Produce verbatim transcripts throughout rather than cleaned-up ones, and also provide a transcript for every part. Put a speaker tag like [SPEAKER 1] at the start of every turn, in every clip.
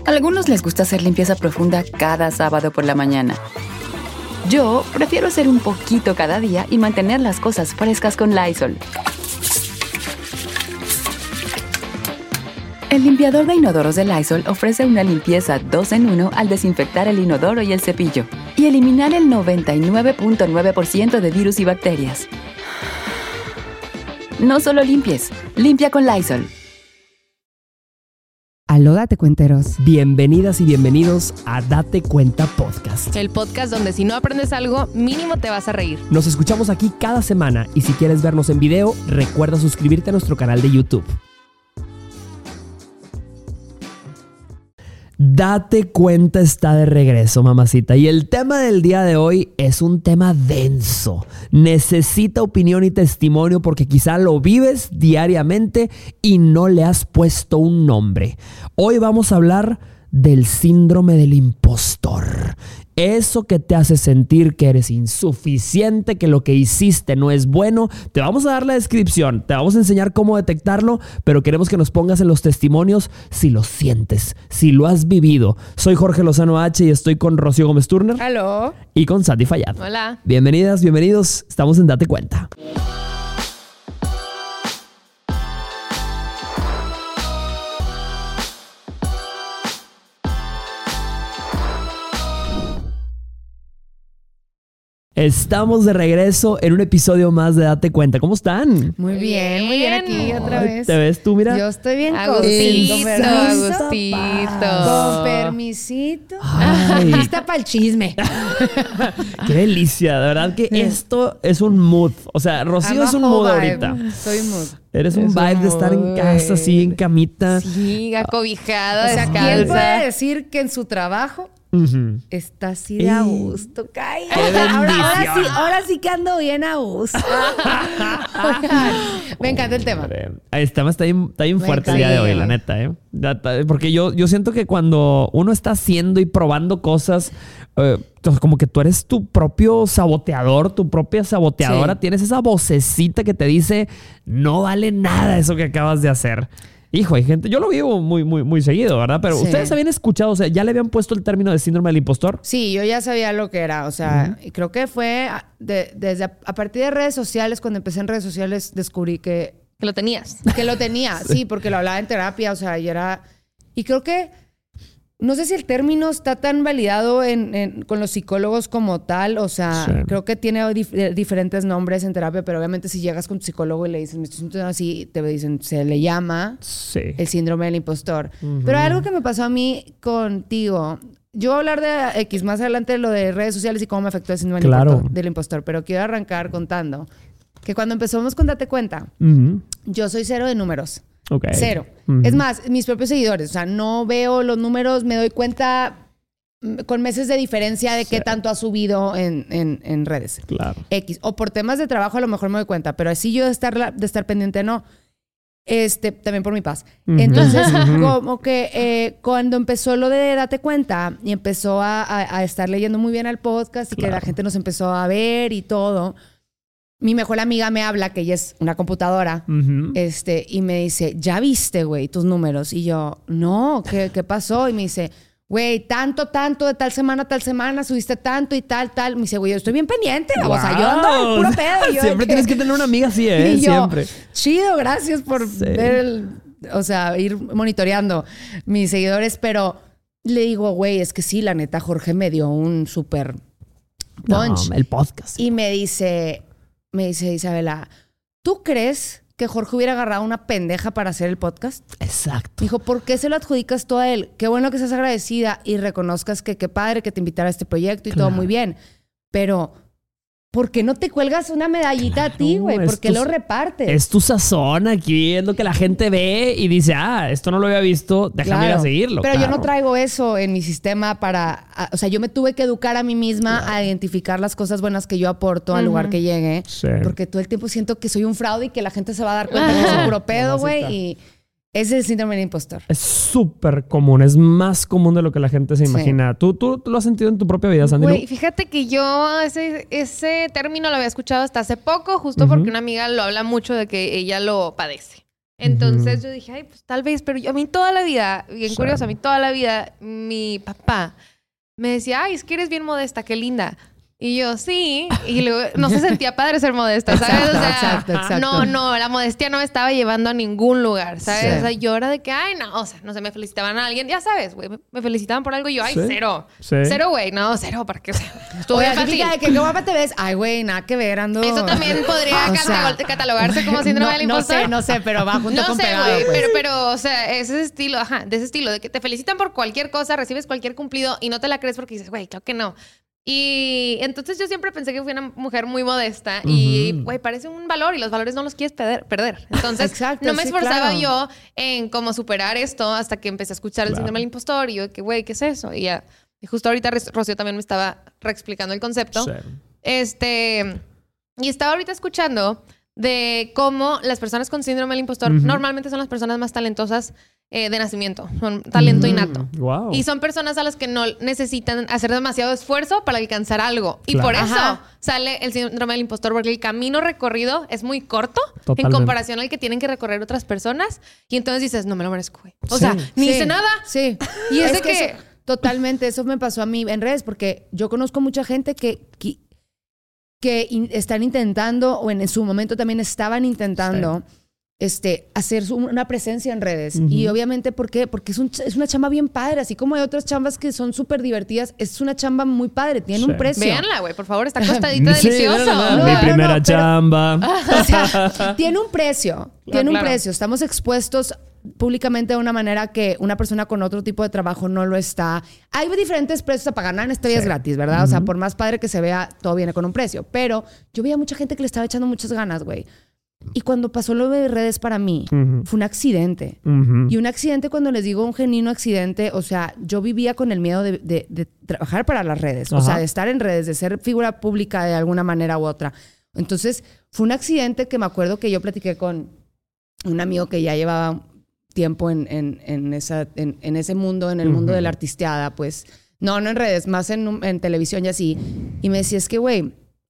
[SPEAKER 1] A algunos les gusta hacer limpieza profunda cada sábado por la mañana. Yo prefiero hacer un poquito cada día y mantener las cosas frescas con Lysol. El limpiador de inodoros de Lysol ofrece una limpieza dos en uno al desinfectar el inodoro y el cepillo y eliminar el noventa y nueve punto nueve por ciento de virus y bacterias. No solo limpies, limpia con Lysol.
[SPEAKER 2] Aló, Date Cuenteros.
[SPEAKER 3] Bienvenidas y bienvenidos a Date Cuenta Podcast.
[SPEAKER 4] El podcast donde si no aprendes algo, mínimo te vas a reír.
[SPEAKER 3] Nos escuchamos aquí cada semana y si quieres vernos en video, recuerda suscribirte a nuestro canal de YouTube. Date Cuenta está de regreso, mamacita. Y el tema del día de hoy es un tema denso. Necesita opinión y testimonio porque quizá lo vives diariamente y no le has puesto un nombre. Hoy vamos a hablar del síndrome del impostor. Eso que te hace sentir que eres insuficiente, que lo que hiciste no es bueno. Te vamos a dar la descripción, te vamos a enseñar cómo detectarlo, pero queremos que nos pongas en los testimonios si lo sientes, si lo has vivido. Soy Jorge Lozano H y estoy con Rocío Gómez Turner.
[SPEAKER 4] Aló.
[SPEAKER 3] Y con Sandy Fallad.
[SPEAKER 4] Hola.
[SPEAKER 3] Bienvenidas, bienvenidos. Estamos en Date Cuenta. Estamos de regreso en un episodio más de Date Cuenta. ¿Cómo están?
[SPEAKER 2] Muy bien, muy bien aquí otra
[SPEAKER 3] Ay,
[SPEAKER 2] vez.
[SPEAKER 3] ¿Te ves tú, mira?
[SPEAKER 2] Yo estoy bien
[SPEAKER 4] Agustito,
[SPEAKER 2] contento,
[SPEAKER 4] Agustito.
[SPEAKER 2] Con permisito.
[SPEAKER 3] Ay.
[SPEAKER 2] Lista para el chisme.
[SPEAKER 3] Qué delicia, de verdad que esto es un mood. O sea, Rocío
[SPEAKER 2] I'm
[SPEAKER 3] es
[SPEAKER 2] a
[SPEAKER 3] un mood
[SPEAKER 2] whole
[SPEAKER 3] ahorita.
[SPEAKER 2] vibe. Soy mood.
[SPEAKER 3] Eres un
[SPEAKER 4] Es
[SPEAKER 3] vibe
[SPEAKER 4] un
[SPEAKER 3] de estar en
[SPEAKER 4] mood.
[SPEAKER 3] casa, así, en camita.
[SPEAKER 4] Sí, acobijada,
[SPEAKER 2] O sea, ¿quién
[SPEAKER 4] descalza.
[SPEAKER 2] puede decir que en su trabajo
[SPEAKER 3] Ujú.
[SPEAKER 2] está así de a gusto? Cállate.
[SPEAKER 3] ¡Qué
[SPEAKER 2] Ahora, ahora
[SPEAKER 3] bendición!
[SPEAKER 2] sí, ahora sí que ando bien a gusto. Me encanta el tema.
[SPEAKER 3] Ahí está, está bien, está bien
[SPEAKER 2] Me
[SPEAKER 3] fuerte el día de
[SPEAKER 2] encanta.
[SPEAKER 3] hoy, la neta, ¿eh? Ya está- Porque yo, yo siento que cuando uno está haciendo y probando cosas, eh, pues como que tú eres tu propio saboteador, tu propia saboteadora,
[SPEAKER 2] Sí.
[SPEAKER 3] tienes esa vocecita que te dice, no vale nada eso que acabas de hacer. Hijo, hay gente, yo lo vivo muy, muy, muy seguido, ¿verdad? Pero
[SPEAKER 2] Sí.
[SPEAKER 3] ustedes habían escuchado, o sea, ya le habían puesto el término de síndrome del impostor.
[SPEAKER 2] Sí, yo ya sabía lo que era, o sea, y creo que fue a- de- desde a, a partir de redes sociales, cuando empecé en redes sociales, descubrí que,
[SPEAKER 4] Que lo tenías.
[SPEAKER 2] que lo tenía, sí, porque lo hablaba en terapia, o sea, y era... Y creo que, no sé si el término está tan validado en, en- con los psicólogos como tal, o sea,
[SPEAKER 3] Sí.
[SPEAKER 2] creo que tiene dif- diferentes nombres en terapia, pero obviamente si llegas con tu psicólogo y le dices, me estoy sintiendo así, te dicen, se le llama
[SPEAKER 3] Sí.
[SPEAKER 2] el síndrome del impostor. Pero algo que me pasó a mí contigo, yo voy a hablar de X más adelante de lo de redes sociales y cómo me afectó el síndrome del
[SPEAKER 3] Claro.
[SPEAKER 2] impostor- del impostor, pero quiero arrancar contando que cuando empezamos con Date Cuenta,
[SPEAKER 3] Ujú.
[SPEAKER 2] yo soy cero de números.
[SPEAKER 3] Ok.
[SPEAKER 2] Cero.
[SPEAKER 3] Ujú.
[SPEAKER 2] Es más, mis propios seguidores, o sea, no veo los números, me doy cuenta mm, con meses de diferencia de qué tanto ha subido en, en- en redes.
[SPEAKER 3] Claro.
[SPEAKER 2] X. O por temas de trabajo a lo mejor me doy cuenta, pero así yo de estar, de estar pendiente, no. Este, también por mi paz.
[SPEAKER 3] Ujú.
[SPEAKER 2] Entonces,
[SPEAKER 3] Ujú.
[SPEAKER 2] como que eh, cuando empezó lo de Date Cuenta y empezó a, a- a estar leyendo muy bien al podcast y que
[SPEAKER 3] Claro.
[SPEAKER 2] la gente nos empezó a ver y todo, mi mejor amiga me habla, que ella es una computadora,
[SPEAKER 3] Ujú.
[SPEAKER 2] este, y me dice, ¿ya viste, güey, tus números? Y yo, no, ¿qué, qué pasó? Y me dice, güey, tanto, tanto, de tal semana a tal semana, subiste tanto y tal, tal. Me dice, güey, yo estoy bien pendiente. O sea, yo ando en puro pedo. Y yo de
[SPEAKER 3] Siempre tienes que tener una amiga así, ¿eh?
[SPEAKER 2] Y yo,
[SPEAKER 3] Siempre.
[SPEAKER 2] chido, gracias por
[SPEAKER 3] Sí.
[SPEAKER 2] ver el, o sea, ir monitoreando mis seguidores, pero le digo, güey, es que sí, la neta, Jorge me dio un súper punch.
[SPEAKER 3] No, el podcast.
[SPEAKER 2] Y me dice, me dice Isabela, ¿tú crees que Jorge hubiera agarrado una pendeja para hacer el podcast?
[SPEAKER 3] Exacto.
[SPEAKER 2] Dijo, ¿por qué se lo adjudicas tú a él? Qué bueno que seas agradecida y reconozcas que qué padre que te invitara a este proyecto y
[SPEAKER 3] Claro.
[SPEAKER 2] todo muy bien. Pero, ¿por qué no te cuelgas una medallita a ti,
[SPEAKER 3] Claro,
[SPEAKER 2] güey?
[SPEAKER 3] es
[SPEAKER 2] ¿Por qué
[SPEAKER 3] tu-
[SPEAKER 2] lo repartes?
[SPEAKER 3] Es tu sazón aquí, es lo que la gente ve y dice, ah, esto no lo había visto, déjame ir a
[SPEAKER 2] Claro.
[SPEAKER 3] seguirlo.
[SPEAKER 2] Pero yo
[SPEAKER 3] claro.
[SPEAKER 2] no traigo eso en mi sistema para... a- o sea, yo me tuve que educar a mí misma a identificar las cosas buenas que yo aporto al lugar que llegue.
[SPEAKER 3] Sí.
[SPEAKER 2] Porque todo el tiempo siento que soy un fraude y que la gente se va a dar cuenta que soy puro pedo, güey.
[SPEAKER 3] Mamacita.
[SPEAKER 2] Y ese es el síndrome del impostor.
[SPEAKER 3] Es súper común, es más común de lo que la gente se
[SPEAKER 2] Sí.
[SPEAKER 3] imagina. ¿Tú, tú, tú lo has sentido en tu propia vida, Sandy?
[SPEAKER 4] Güey, fíjate que yo ese, ese término lo había escuchado hasta hace poco, justo porque una amiga lo habla mucho de que ella lo padece. Entonces uh-huh. yo dije, ay, pues tal vez, pero yo, a mí toda la vida, bien sí. curioso, a mí toda la vida, mi papá me decía, ay, es que eres bien modesta, qué linda. Y yo, sí. Y luego no se sentía padre ser modesta, ¿sabes?
[SPEAKER 2] Exacto,
[SPEAKER 4] o sea,
[SPEAKER 2] exacto, exacto.
[SPEAKER 4] no, no, la modestia no me estaba llevando a ningún lugar, ¿sabes?
[SPEAKER 2] Sí.
[SPEAKER 4] O sea, yo era de que, ay, no, o sea, no sé, me felicitaban a alguien, ya sabes, güey, me felicitaban por algo y yo, ay,
[SPEAKER 3] sí.
[SPEAKER 4] cero.
[SPEAKER 3] Sí.
[SPEAKER 4] Cero, güey, no, cero, ¿para qué? O sea, estuvo
[SPEAKER 2] Oye,
[SPEAKER 4] bien fácil.
[SPEAKER 2] de que qué guapa te ves. Ay, güey, nada que ver, ando...
[SPEAKER 4] Eso también podría
[SPEAKER 2] o
[SPEAKER 4] sea, catalogarse como síndrome
[SPEAKER 2] no,
[SPEAKER 4] del impostor.
[SPEAKER 2] No sé, no sé, pero va junto
[SPEAKER 4] no
[SPEAKER 2] con
[SPEAKER 4] sé,
[SPEAKER 2] pegado,
[SPEAKER 4] güey,
[SPEAKER 2] pues.
[SPEAKER 4] pero, pero, o sea, ese estilo, ajá, de ese estilo, de que te felicitan por cualquier cosa, recibes cualquier cumplido y no te la crees porque dices, güey, claro que no. Y entonces yo siempre pensé que fui una mujer muy modesta uh-huh. y, güey, parece un valor y los valores no los quieres perder. perder. Entonces,
[SPEAKER 2] exacto,
[SPEAKER 4] no me
[SPEAKER 2] sí,
[SPEAKER 4] esforzaba
[SPEAKER 2] claro.
[SPEAKER 4] yo en cómo superar esto hasta que empecé a escuchar el
[SPEAKER 3] claro.
[SPEAKER 4] síndrome del impostor y yo, que, güey, ¿qué es eso? Y ya, y justo ahorita Rocío también me estaba reexplicando el concepto.
[SPEAKER 3] Sí.
[SPEAKER 4] Este, y estaba ahorita escuchando de cómo las personas con síndrome del impostor uh-huh. normalmente son las personas más talentosas eh, de nacimiento. Son talento uh-huh. innato.
[SPEAKER 3] Wow.
[SPEAKER 4] Y son personas a las que no necesitan hacer demasiado esfuerzo para alcanzar algo. Y
[SPEAKER 3] claro.
[SPEAKER 4] por eso
[SPEAKER 2] Ajá.
[SPEAKER 4] sale el síndrome del impostor, porque el camino recorrido es muy corto
[SPEAKER 3] Totalmente.
[SPEAKER 4] en comparación al que tienen que recorrer otras personas. Y entonces dices, no me lo merezco, güey. O
[SPEAKER 3] Sí.
[SPEAKER 4] sea, ni
[SPEAKER 2] sí,
[SPEAKER 4] hice nada.
[SPEAKER 2] Sí.
[SPEAKER 4] Y es,
[SPEAKER 2] es
[SPEAKER 4] de
[SPEAKER 2] que...
[SPEAKER 4] que...
[SPEAKER 2] Eso, totalmente. Eso me pasó a mí en redes porque yo conozco mucha gente que... que que in, están intentando, o en, en su momento también estaban intentando, sí. este, hacer su, una presencia en redes. Uh-huh. Y obviamente, ¿por qué? Porque es, un, es una chamba bien padre. Así como hay otras chambas que son súper divertidas, es una chamba muy padre. Tiene sí. un precio.
[SPEAKER 4] Véanla, güey, por favor. Está costadita sí, delicioso.
[SPEAKER 3] No,
[SPEAKER 2] no,
[SPEAKER 3] Mi
[SPEAKER 2] no,
[SPEAKER 3] primera
[SPEAKER 2] no,
[SPEAKER 3] chamba.
[SPEAKER 2] Pero, o sea, tiene un precio.
[SPEAKER 4] Claro,
[SPEAKER 2] tiene un
[SPEAKER 4] claro.
[SPEAKER 2] precio. Estamos expuestos públicamente de una manera que una persona con otro tipo de trabajo no lo está. Hay diferentes precios a pagar. Nada en esta vida sí. es gratis, ¿verdad? Uh-huh. O sea, por más padre que se vea, todo viene con un precio. Pero yo veía mucha gente que le estaba echando muchas ganas, güey. Y cuando pasó lo de redes para mí, uh-huh. fue un accidente. Uh-huh. Y un accidente, cuando les digo un genuino accidente, o sea, yo vivía con el miedo de, de, de trabajar para las redes. Uh-huh. O sea, de estar en redes, de ser figura pública de alguna manera u otra. Entonces, fue un accidente que me acuerdo que yo platiqué con un amigo que ya llevaba tiempo en, en, en, esa, en, en ese mundo, en el mundo uh-huh. de la artisteada, pues, no, no en redes, más en, en televisión y así. Y me decía, es que, güey,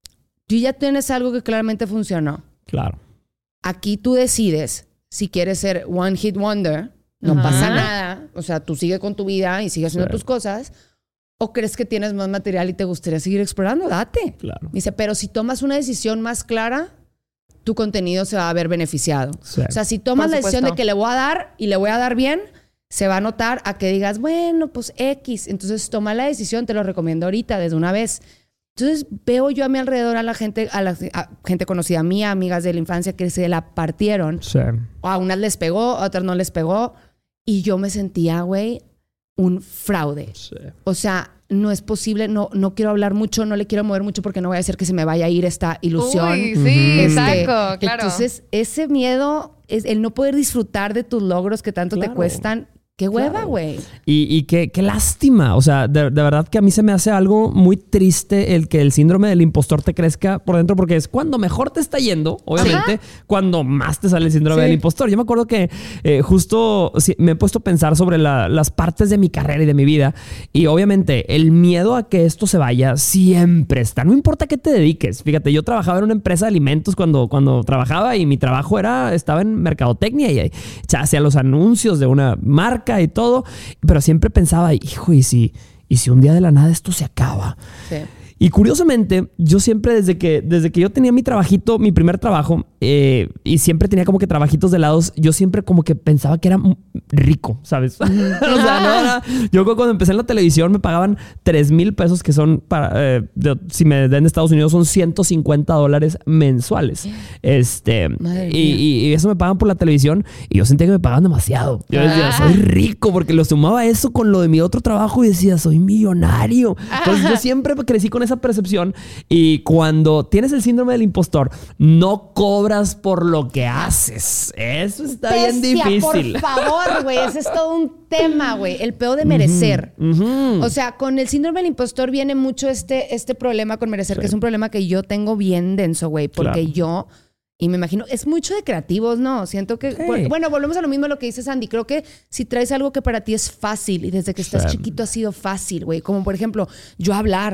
[SPEAKER 2] tú ya tienes algo que claramente funcionó.
[SPEAKER 3] Claro.
[SPEAKER 2] Aquí tú decides si quieres ser one hit wonder, no uh-huh. pasa nada, o sea, tú sigue con tu vida y sigue haciendo sí. tus cosas, o crees que tienes más material y te gustaría seguir explorando, date.
[SPEAKER 3] Claro.
[SPEAKER 2] Dice, pero si tomas una decisión más clara, tu contenido se va a ver beneficiado. Sí. O sea, si tomas la decisión de que le voy a dar y le voy a dar bien, se va a notar a que digas, bueno, pues X. Entonces, toma la decisión, te lo recomiendo ahorita, desde una vez. Entonces, veo yo a mi alrededor a la gente, a la a gente conocida mía, amigas de la infancia, que se la partieron.
[SPEAKER 3] Sí.
[SPEAKER 2] O a unas les pegó, a otras no les pegó. Y yo me sentía, güey, un fraude.
[SPEAKER 3] Sí.
[SPEAKER 2] O sea, no es posible, no, no quiero hablar mucho, no le quiero mover mucho porque no voy a hacer que se me vaya a ir esta ilusión.
[SPEAKER 4] Uy, sí,
[SPEAKER 2] este,
[SPEAKER 4] exacto, claro.
[SPEAKER 2] Entonces, ese miedo, es el no poder disfrutar de tus logros que tanto
[SPEAKER 3] claro.
[SPEAKER 2] te cuestan. ¡Qué hueva, güey!
[SPEAKER 3] Claro. Y, y qué, qué lástima. O sea, de, de verdad que a mí se me hace algo muy triste el que el síndrome del impostor te crezca por dentro, porque es cuando mejor te está yendo, obviamente, ajá. cuando más te sale el síndrome sí. del impostor. Yo me acuerdo que eh, justo sí, me he puesto a pensar sobre la, las partes de mi carrera y de mi vida, y obviamente el miedo a que esto se vaya siempre está. No importa qué te dediques. Fíjate, yo trabajaba en una empresa de alimentos cuando, cuando trabajaba, y mi trabajo era, estaba en mercadotecnia y ya hacía los anuncios de una marca y todo, pero siempre pensaba, hijo, ¿y si, y si un día de la nada esto se acaba?
[SPEAKER 2] Sí.
[SPEAKER 3] Y curiosamente, yo siempre desde que, desde que yo tenía mi trabajito, mi primer trabajo, eh, y siempre tenía como que trabajitos de lados, yo siempre como que pensaba que era rico, ¿sabes? o sea, no era, yo cuando empecé en la televisión me pagaban tres mil pesos, que son, para, eh, de, si me den de Estados Unidos, son ciento cincuenta dólares mensuales. Este, y, y, y eso me pagan por la televisión, y yo sentía que me pagaban demasiado. Yo decía, soy rico, porque lo sumaba eso con lo de mi otro trabajo y decía, soy millonario. Entonces yo siempre crecí con esa percepción, y cuando tienes el síndrome del impostor, no cobras por lo que haces. Eso está
[SPEAKER 2] Bestia,
[SPEAKER 3] bien difícil.
[SPEAKER 2] Por favor, güey, ese es todo un tema, güey, el peor de merecer.
[SPEAKER 3] Uh-huh.
[SPEAKER 2] O sea, con el síndrome del impostor viene mucho este, este problema con merecer, sí. que es un problema que yo tengo bien denso, güey, porque claro. yo... Y me imagino, es mucho de creativos, ¿no? Siento que... Sí. Por, bueno, volvemos a lo mismo a lo que dice Sandy. Creo que si traes algo que para ti es fácil y desde que estás sí. chiquito ha sido fácil, güey. Como, por ejemplo, yo hablar.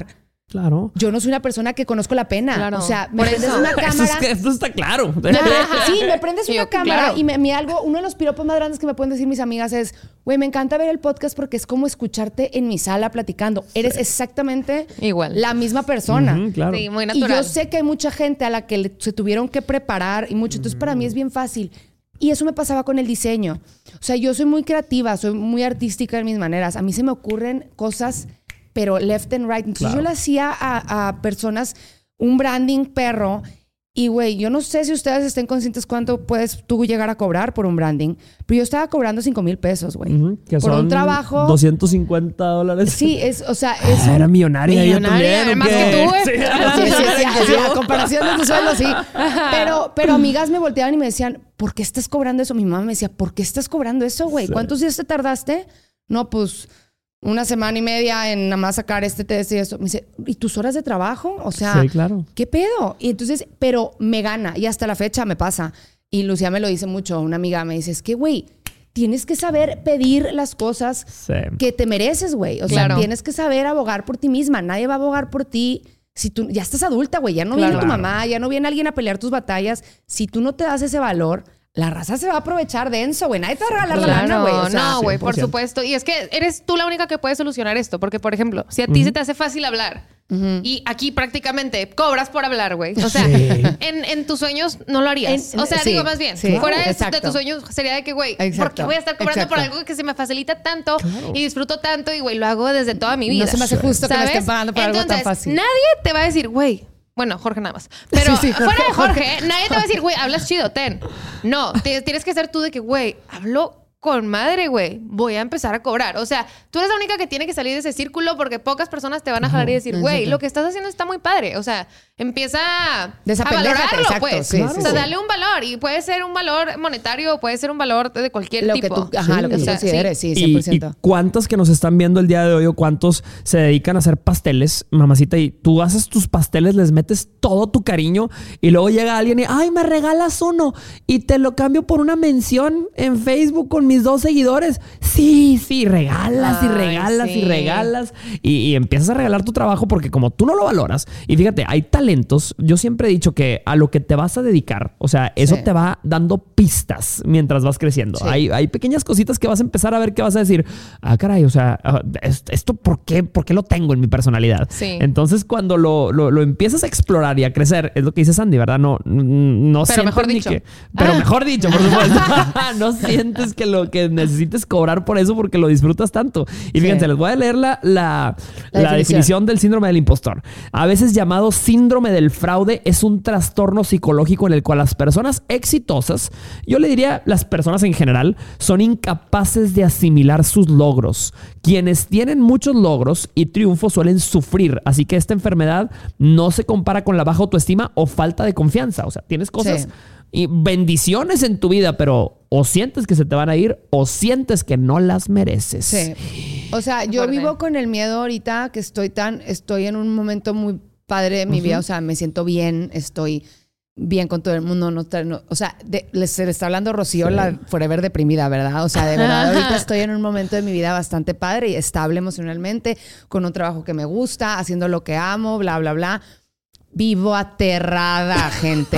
[SPEAKER 3] Claro.
[SPEAKER 2] Yo no soy una persona que conozco la pena.
[SPEAKER 4] Claro.
[SPEAKER 2] O sea, me
[SPEAKER 4] Por
[SPEAKER 2] prendes
[SPEAKER 4] eso.
[SPEAKER 2] una cámara.
[SPEAKER 3] Eso, es que, eso está claro.
[SPEAKER 2] Me- sí, me prendes
[SPEAKER 4] Sí,
[SPEAKER 2] una
[SPEAKER 4] yo-
[SPEAKER 2] cámara
[SPEAKER 4] claro.
[SPEAKER 2] y me, me algo, uno de los piropos más grandes que me pueden decir mis amigas es, güey, me encanta ver el podcast porque es como escucharte en mi sala platicando. Eres exactamente
[SPEAKER 4] Igual.
[SPEAKER 2] la misma persona.
[SPEAKER 3] Ujú, claro.
[SPEAKER 4] Sí, muy
[SPEAKER 2] Y
[SPEAKER 4] natural.
[SPEAKER 2] yo sé que hay mucha gente a la que le- se tuvieron que preparar y mucho. Entonces, para mí es bien fácil. Y eso me pasaba con el diseño. O sea, yo soy muy creativa, soy muy artística en mis maneras. A mí se me ocurren cosas, pero left and right. Entonces,
[SPEAKER 3] Claro.
[SPEAKER 2] yo le hacía a, a personas un branding perro. Y, güey, yo no sé si ustedes estén conscientes cuánto puedes tú llegar a cobrar por un branding, pero yo estaba cobrando cinco mil pesos, güey.
[SPEAKER 3] Ujú, que
[SPEAKER 2] por
[SPEAKER 3] son
[SPEAKER 2] un trabajo.
[SPEAKER 3] doscientos cincuenta dólares.
[SPEAKER 2] Sí, es, o sea, es
[SPEAKER 3] Ah,
[SPEAKER 2] un-
[SPEAKER 3] era millonaria, ella
[SPEAKER 4] Millonaria,
[SPEAKER 3] también. ¿o
[SPEAKER 4] más
[SPEAKER 3] qué?
[SPEAKER 4] que tú, güey.
[SPEAKER 3] Sí,
[SPEAKER 2] Sí, sí, sí, sí, a comparación de tu sueldo, sí. Pero, pero amigas me volteaban y me decían, ¿por qué estás cobrando eso? Mi mamá me decía, ¿por qué estás cobrando eso, güey?
[SPEAKER 3] Sí.
[SPEAKER 2] ¿Cuántos días te tardaste? No, pues una semana y media en nada más sacar este test y eso. Me dice, ¿y tus horas de trabajo? O sea,
[SPEAKER 3] Sí, claro.
[SPEAKER 2] ¿qué pedo? Y entonces, pero me gana y hasta la fecha me pasa. Y Lucía me lo dice mucho, una amiga me dice, es que, güey, tienes que saber pedir las cosas
[SPEAKER 3] Sí.
[SPEAKER 2] que te mereces, güey. O sea,
[SPEAKER 4] Claro.
[SPEAKER 2] tienes que saber abogar por ti misma. Nadie va a abogar por ti si tú ya estás adulta, güey. Ya no
[SPEAKER 4] Claro.
[SPEAKER 2] viene tu mamá, ya no viene alguien a pelear tus batallas. Si tú no te das ese valor, la raza se va a aprovechar denso, güey. Nadie te va a regalar la lana,
[SPEAKER 4] Claro,
[SPEAKER 2] güey. O sea,
[SPEAKER 4] no, güey, por
[SPEAKER 3] cien por ciento.
[SPEAKER 4] supuesto. Y es que eres tú la única que puede solucionar esto. Porque, por ejemplo, si a ti se te hace fácil hablar y aquí prácticamente cobras por hablar, güey. O sea,
[SPEAKER 3] Sí.
[SPEAKER 4] en, en tus sueños no lo harías.
[SPEAKER 2] En-
[SPEAKER 4] o sea,
[SPEAKER 2] sí,
[SPEAKER 4] digo más bien,
[SPEAKER 2] sí,
[SPEAKER 4] fuera de,
[SPEAKER 2] exacto.
[SPEAKER 4] de tus sueños sería de que, güey, ¿por
[SPEAKER 2] Exacto,
[SPEAKER 4] qué voy a estar cobrando por
[SPEAKER 2] exacto.
[SPEAKER 4] algo que se me facilita tanto y disfruto tanto y, güey, lo hago desde toda mi vida?
[SPEAKER 2] No se me hace justo que me
[SPEAKER 4] ¿Sabes?
[SPEAKER 2] estén pagando por algo tan
[SPEAKER 4] Entonces,
[SPEAKER 2] fácil.
[SPEAKER 4] nadie te va a decir, güey. Bueno, Jorge nada más. Pero
[SPEAKER 2] Sí, sí, Jorge,
[SPEAKER 4] fuera de Jorge, nadie te va a decir, güey, hablas chido, ten. No, te- tienes que ser tú de que, güey, hablo con madre, güey. Voy a empezar a cobrar. O sea, tú eres la única que tiene que salir de ese círculo porque pocas personas te van a jalar y decir, güey,
[SPEAKER 2] exacto.
[SPEAKER 4] lo que estás haciendo está muy padre. O sea, empieza a
[SPEAKER 2] Desapendéjate,
[SPEAKER 4] valorarlo,
[SPEAKER 2] exacto,
[SPEAKER 4] pues.
[SPEAKER 2] sí,
[SPEAKER 4] o
[SPEAKER 2] sí,
[SPEAKER 4] sea,
[SPEAKER 2] sí.
[SPEAKER 4] dale un valor. Y puede ser un valor monetario, puede ser un valor de cualquier
[SPEAKER 2] lo
[SPEAKER 4] tipo.
[SPEAKER 2] que tú, ajá, lo que
[SPEAKER 4] O
[SPEAKER 2] tú
[SPEAKER 4] sea,
[SPEAKER 2] consideres, sí,
[SPEAKER 3] Y,
[SPEAKER 2] cien por
[SPEAKER 3] y
[SPEAKER 2] ciento.
[SPEAKER 3] cuántas que nos están viendo el día de hoy o cuántos se dedican a hacer pasteles, mamacita, y tú haces tus pasteles, les metes todo tu cariño y luego llega alguien y, ay, me regalas uno y te lo cambio por una mención en Facebook con mis dos seguidores. Sí, sí, regalas y
[SPEAKER 4] Ay,
[SPEAKER 3] regalas y
[SPEAKER 4] sí.
[SPEAKER 3] regalas y, y empiezas a regalar tu trabajo porque como tú no lo valoras, y fíjate, hay talentos, yo siempre he dicho que a lo que te vas a dedicar, o sea, eso
[SPEAKER 2] Sí.
[SPEAKER 3] te va dando pistas mientras vas creciendo.
[SPEAKER 2] Sí.
[SPEAKER 3] Hay, hay pequeñas cositas que vas a empezar a ver que vas a decir, ah, caray, o sea, ah, es- esto ¿por qué, por qué lo tengo en mi personalidad?
[SPEAKER 4] Sí.
[SPEAKER 3] Entonces, cuando lo, lo, lo empiezas a explorar y a crecer, es lo que dice Sandy, ¿verdad? No, no
[SPEAKER 4] Pero
[SPEAKER 3] sientes
[SPEAKER 4] mejor
[SPEAKER 3] ni
[SPEAKER 4] dicho.
[SPEAKER 3] que- pero
[SPEAKER 4] Ah.
[SPEAKER 3] mejor dicho, por supuesto. No sientes que lo que necesites cobrar por eso porque lo disfrutas tanto. Y fíjense,
[SPEAKER 2] Sí.
[SPEAKER 3] les voy a leer la, la,
[SPEAKER 2] La
[SPEAKER 3] la
[SPEAKER 2] definición.
[SPEAKER 3] definición del síndrome del impostor. A veces llamado síndrome del fraude, es un trastorno psicológico en el cual las personas exitosas, yo le diría las personas en general, son incapaces de asimilar sus logros. Quienes tienen muchos logros y triunfos suelen sufrir, así que esta enfermedad no se compara con la baja autoestima o falta de confianza. O sea, tienes cosas
[SPEAKER 2] Sí.
[SPEAKER 3] y bendiciones en tu vida, pero o sientes que se te van a ir o sientes que no las mereces.
[SPEAKER 2] Sí. O sea, yo
[SPEAKER 4] Fuerte.
[SPEAKER 2] vivo con el miedo ahorita que estoy tan, estoy en un momento muy padre de mi vida. O sea, me siento bien, estoy bien con todo el mundo. No, tra- no- o sea, de- les, se le está hablando Rocío,
[SPEAKER 3] Sí.
[SPEAKER 2] la forever deprimida, ¿verdad? O sea, de verdad, ahorita estoy en un momento de mi vida bastante padre y estable emocionalmente, con un trabajo que me gusta, haciendo lo que amo, bla, bla, bla. Vivo aterrada, gente.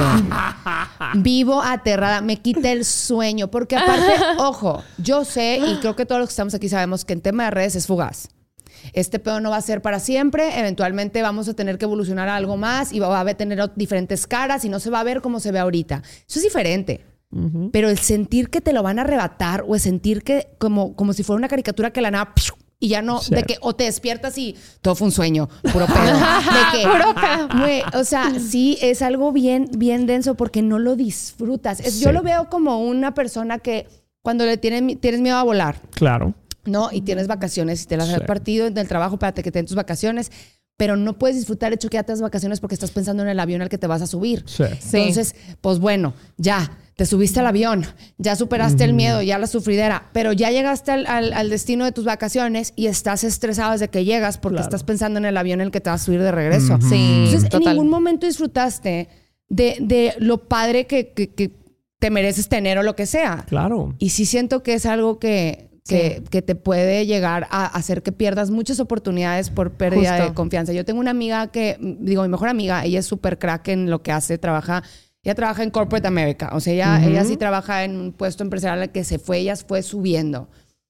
[SPEAKER 2] Vivo aterrada. Me quita el sueño. Porque aparte, ojo, yo sé y creo que todos los que estamos aquí sabemos que en tema de redes es fugaz. Este pedo no va a ser para siempre. Eventualmente vamos a tener que evolucionar a algo más y va a tener ot- diferentes caras y no se va a ver como se ve ahorita. Eso es diferente. Pero el sentir que te lo van a arrebatar o el sentir que como, como si fuera una caricatura que la nada... ¡piu! Y ya no,
[SPEAKER 3] Sí.
[SPEAKER 2] de que o te despiertas y todo fue un sueño, puro pedo. De que,
[SPEAKER 4] Puro pedo.
[SPEAKER 2] güey, o sea, sí es algo bien, bien denso porque no lo disfrutas. Es-
[SPEAKER 3] Sí.
[SPEAKER 2] Yo lo veo como una persona que cuando le tienen, tienes miedo a volar,
[SPEAKER 3] Claro.
[SPEAKER 2] ¿no? Y tienes vacaciones y te las has
[SPEAKER 3] Sí.
[SPEAKER 2] partido del trabajo para que te den tus vacaciones, pero no puedes disfrutar el hecho que ya te das vacaciones porque estás pensando en el avión al que te vas a subir.
[SPEAKER 3] Sí.
[SPEAKER 4] Sí.
[SPEAKER 2] Entonces, pues bueno, ya te subiste al avión, ya superaste el miedo, ya la sufridera, pero ya llegaste al, al- al destino de tus vacaciones y estás estresado desde que llegas porque
[SPEAKER 3] Claro.
[SPEAKER 2] estás pensando en el avión en el que te vas a subir de regreso.
[SPEAKER 4] Sí,
[SPEAKER 2] Entonces, en
[SPEAKER 4] total.
[SPEAKER 2] ningún momento disfrutaste de, de lo padre que, que- que te mereces tener o lo que sea.
[SPEAKER 3] Claro.
[SPEAKER 2] Y sí siento que es algo que, que,
[SPEAKER 4] Sí.
[SPEAKER 2] que te puede llegar a hacer que pierdas muchas oportunidades por pérdida
[SPEAKER 4] Justo.
[SPEAKER 2] de confianza. Yo tengo una amiga que, digo, mi mejor amiga, ella es súper crack en lo que hace, trabaja, ella trabaja en Corporate America, o sea, ella,
[SPEAKER 3] Ujú.
[SPEAKER 2] ella sí trabaja en un puesto empresarial que se fue, ella fue subiendo.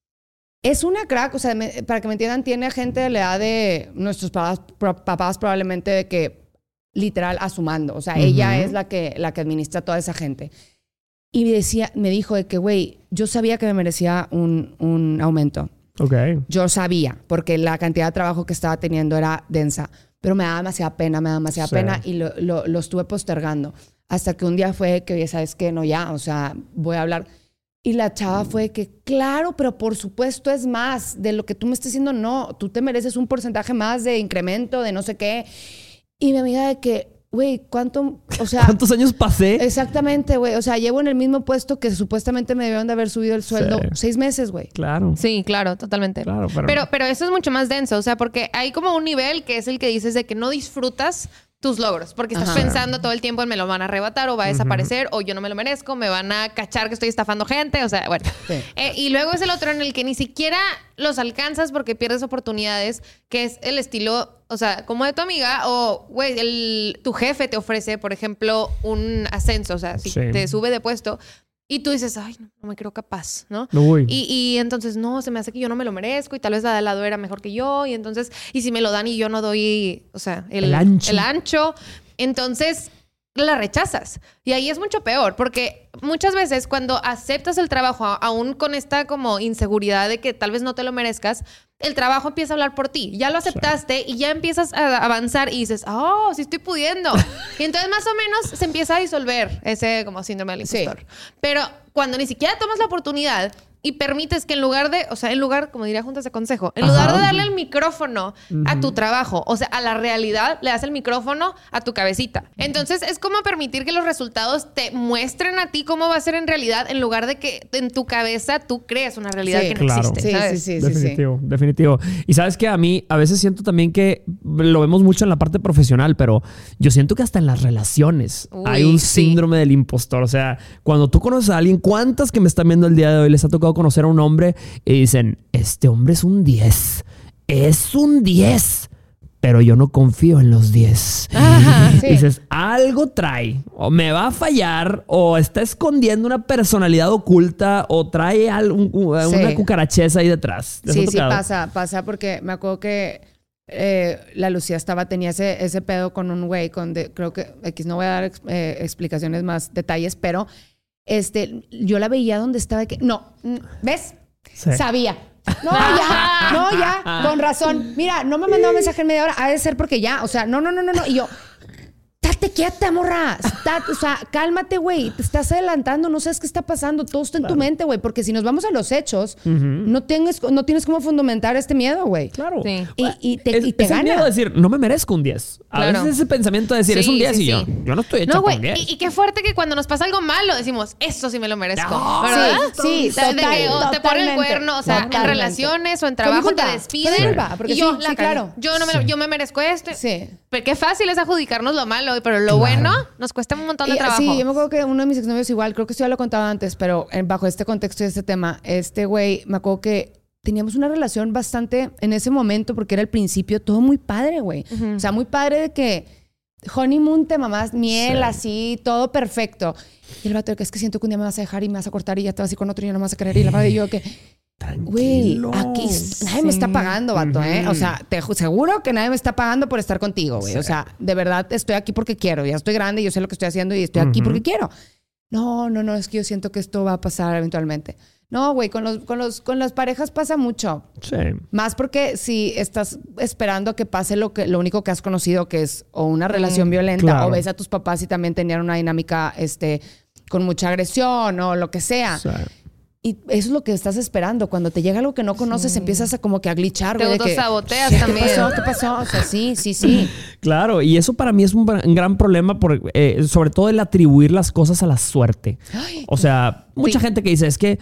[SPEAKER 2] Es una crack, o sea, me- para que me entiendan, tiene gente de la edad de nuestros papás, pro- papás probablemente de que literal a su mando. O sea,
[SPEAKER 3] Ujú.
[SPEAKER 2] ella es la que, la que administra a toda esa gente. Y me, decía, me dijo de que, güey, yo sabía que me merecía un, un aumento.
[SPEAKER 3] Ok.
[SPEAKER 2] Yo sabía, porque la cantidad de trabajo que estaba teniendo era densa. Pero me daba demasiada pena, me daba demasiada
[SPEAKER 3] Sí.
[SPEAKER 2] pena y lo, lo, lo estuve postergando. Hasta que un día fue que, oye, ¿sabes qué? No, ya, o sea, voy a hablar. Y la chava fue que, claro, pero por supuesto es más de lo que tú me estás diciendo. No, tú te mereces un porcentaje más de incremento, de no sé qué. Y mi amiga de que, güey, ¿cuánto? O sea,
[SPEAKER 3] ¿Cuántos años pasé?
[SPEAKER 2] exactamente, güey. O sea, llevo en el mismo puesto que supuestamente me debieron de haber subido el sueldo
[SPEAKER 3] Sí.
[SPEAKER 2] seis meses, güey.
[SPEAKER 3] Claro.
[SPEAKER 4] Sí, claro, totalmente.
[SPEAKER 3] Claro, pero-
[SPEAKER 4] pero... pero eso es mucho más denso, o sea, porque hay como un nivel que es el que dices de que no disfrutas tus logros, porque estás
[SPEAKER 2] Ajá.
[SPEAKER 4] pensando todo el tiempo en me lo van a arrebatar o va a desaparecer o yo no me lo merezco, me van a cachar que estoy estafando gente, o sea, bueno.
[SPEAKER 2] Sí.
[SPEAKER 4] Eh, y luego es el otro en el que ni siquiera los alcanzas porque pierdes oportunidades, que es el estilo, o sea, como de tu amiga o, güey, el- tu jefe te ofrece, por ejemplo, un ascenso, o sea, si
[SPEAKER 3] Sí.
[SPEAKER 4] te sube de puesto y tú dices, ay, no, no me creo capaz, ¿no?
[SPEAKER 3] Uy.
[SPEAKER 4] Y, y entonces, no, se me hace que yo no me lo merezco y tal vez la de al lado era mejor que yo. Y entonces, y si me lo dan y yo no doy, o sea, el,
[SPEAKER 3] El ancho.
[SPEAKER 4] el ancho, entonces la rechazas. Y ahí es mucho peor, porque muchas veces cuando aceptas el trabajo, a- aún con esta como inseguridad de que tal vez no te lo merezcas, el trabajo empieza a hablar por ti. Ya lo aceptaste y ya empiezas a avanzar y dices, oh, sí estoy pudiendo. Y entonces más o menos se empieza a disolver ese como síndrome del
[SPEAKER 2] Sí.
[SPEAKER 4] impostor. Pero cuando ni siquiera tomas la oportunidad y permites que en lugar de, o sea, en lugar, como diría juntas de consejo, en lugar
[SPEAKER 3] Ajá.
[SPEAKER 4] de darle el micrófono a tu trabajo, o sea, a la realidad, le das el micrófono a tu cabecita. Entonces, es como permitir que los resultados te muestren a ti cómo va a ser en realidad, en lugar de que en tu cabeza tú crees una realidad
[SPEAKER 2] Sí,
[SPEAKER 4] que no
[SPEAKER 3] claro.
[SPEAKER 4] existe.
[SPEAKER 2] Sí,
[SPEAKER 4] ¿sabes?
[SPEAKER 2] sí, sí, sí, sí.
[SPEAKER 3] Definitivo, definitivo. Y sabes que a mí a veces siento también que lo vemos mucho en la parte profesional, pero yo siento que hasta en las relaciones
[SPEAKER 4] Uy,
[SPEAKER 3] hay un
[SPEAKER 4] sí.
[SPEAKER 3] síndrome del impostor. O sea, cuando tú conoces a alguien, ¿cuántas que me están viendo el día de hoy les ha tocado conocer a un hombre y dicen, este hombre es un diez, es un diez, pero yo no confío en los diez?
[SPEAKER 2] Ajá, sí.
[SPEAKER 3] Dices, algo trae, o me va a fallar, o está escondiendo una personalidad oculta, o trae al- un- una
[SPEAKER 2] Sí.
[SPEAKER 3] cucaracheza ahí detrás. ¿Les ha
[SPEAKER 2] Sí, sí
[SPEAKER 3] tocado?
[SPEAKER 2] pasa, pasa porque me acuerdo que eh, la Lucía estaba, tenía ese, ese pedo con un güey, con de- creo que, X, no voy a dar ex- eh, explicaciones más, detalles, pero este, yo la veía donde estaba, que, no, mm, ¿ves?
[SPEAKER 3] Sí.
[SPEAKER 2] Sabía. No, ya, no, ya, con razón. Mira, no me mandó mensaje en media hora, ha de ser porque ya, o sea, no, no, no, no, no. Y yo, date quieta, morra. Está- o sea, cálmate, güey. Te estás adelantando, no sabes qué está pasando. Todo está en tu mente, güey. Porque si nos vamos a los hechos, no, tienes, no tienes cómo fundamentar este miedo, güey.
[SPEAKER 3] Claro.
[SPEAKER 4] Sí.
[SPEAKER 2] Y, y te,
[SPEAKER 3] Es,
[SPEAKER 2] y te
[SPEAKER 3] es el
[SPEAKER 2] gana.
[SPEAKER 3] miedo de decir, no me merezco un diez. A
[SPEAKER 4] Claro.
[SPEAKER 3] veces ese pensamiento de decir,
[SPEAKER 4] Sí,
[SPEAKER 3] es un diez
[SPEAKER 4] sí,
[SPEAKER 3] y yo,
[SPEAKER 4] sí.
[SPEAKER 3] yo no estoy hecha
[SPEAKER 4] No,
[SPEAKER 3] para
[SPEAKER 4] güey.
[SPEAKER 3] un diez.
[SPEAKER 4] Y, y qué fuerte que cuando nos pasa algo malo decimos, eso sí me lo merezco.
[SPEAKER 3] No,
[SPEAKER 4] ¿Verdad?
[SPEAKER 2] sí, sí,
[SPEAKER 4] De- de
[SPEAKER 2] total-
[SPEAKER 4] que o te ponen el
[SPEAKER 2] totalmente,
[SPEAKER 4] cuerno, o sea, en
[SPEAKER 2] totalmente.
[SPEAKER 4] relaciones o en
[SPEAKER 2] Fue mi
[SPEAKER 4] trabajo te
[SPEAKER 2] culpa, fue
[SPEAKER 4] despiden.
[SPEAKER 2] mi culpa, porque
[SPEAKER 4] y yo,
[SPEAKER 2] sí,
[SPEAKER 4] la
[SPEAKER 2] sí,
[SPEAKER 4] cagué.
[SPEAKER 2] claro.
[SPEAKER 4] Yo, no me, lo- yo me merezco esto.
[SPEAKER 2] Sí.
[SPEAKER 4] Pero qué fácil es adjudicarnos lo malo, pero lo bueno nos cuesta un montón de
[SPEAKER 2] Y,
[SPEAKER 4] trabajo.
[SPEAKER 2] sí, yo me acuerdo que uno de mis exnovios igual, creo que esto ya lo contaba antes, pero en- bajo este contexto y este tema, este güey, me acuerdo que teníamos una relación bastante, en ese momento, porque era el principio, todo muy padre, güey. O sea, muy padre de que honeymoon, te mamás, miel,
[SPEAKER 3] Sí.
[SPEAKER 2] así, todo perfecto. Y el vato, que es que siento que un día me vas a dejar y me vas a cortar y ya te vas a ir con otro y ya no me vas a querer. Y la madre, y yo que... Güey,
[SPEAKER 3] Tranquilo.
[SPEAKER 2] aquí nadie me está pagando, vato, ¿eh? O sea, te ju- seguro que nadie me está pagando por estar contigo, güey. O sea, de verdad estoy aquí porque quiero. Ya estoy grande, yo sé lo que estoy haciendo y estoy aquí
[SPEAKER 3] Ujú.
[SPEAKER 2] porque quiero. No, no, no, es que yo siento que esto va a pasar eventualmente. No, güey, con, los, con, los, con las parejas pasa mucho.
[SPEAKER 3] Sí.
[SPEAKER 2] Más porque si estás esperando que pase lo, que, lo único que has conocido, que es o una relación violenta,
[SPEAKER 3] claro.
[SPEAKER 2] o ves a tus papás y también tenían una dinámica este, con mucha agresión o lo que sea.
[SPEAKER 3] Sí.
[SPEAKER 2] Y eso es lo que estás esperando. Cuando te llega algo que no conoces, empiezas a como que a glitchar,
[SPEAKER 4] Te
[SPEAKER 2] güey. de que,
[SPEAKER 4] autosaboteas
[SPEAKER 2] "¿Qué
[SPEAKER 4] también".
[SPEAKER 2] pasó? ¿Qué pasó? O sea, sí, sí, sí.
[SPEAKER 3] Claro, y eso para mí es un gran- gran problema, por, eh, sobre todo el atribuir las cosas a la suerte. O sea, mucha
[SPEAKER 2] Sí.
[SPEAKER 3] gente que dice, es que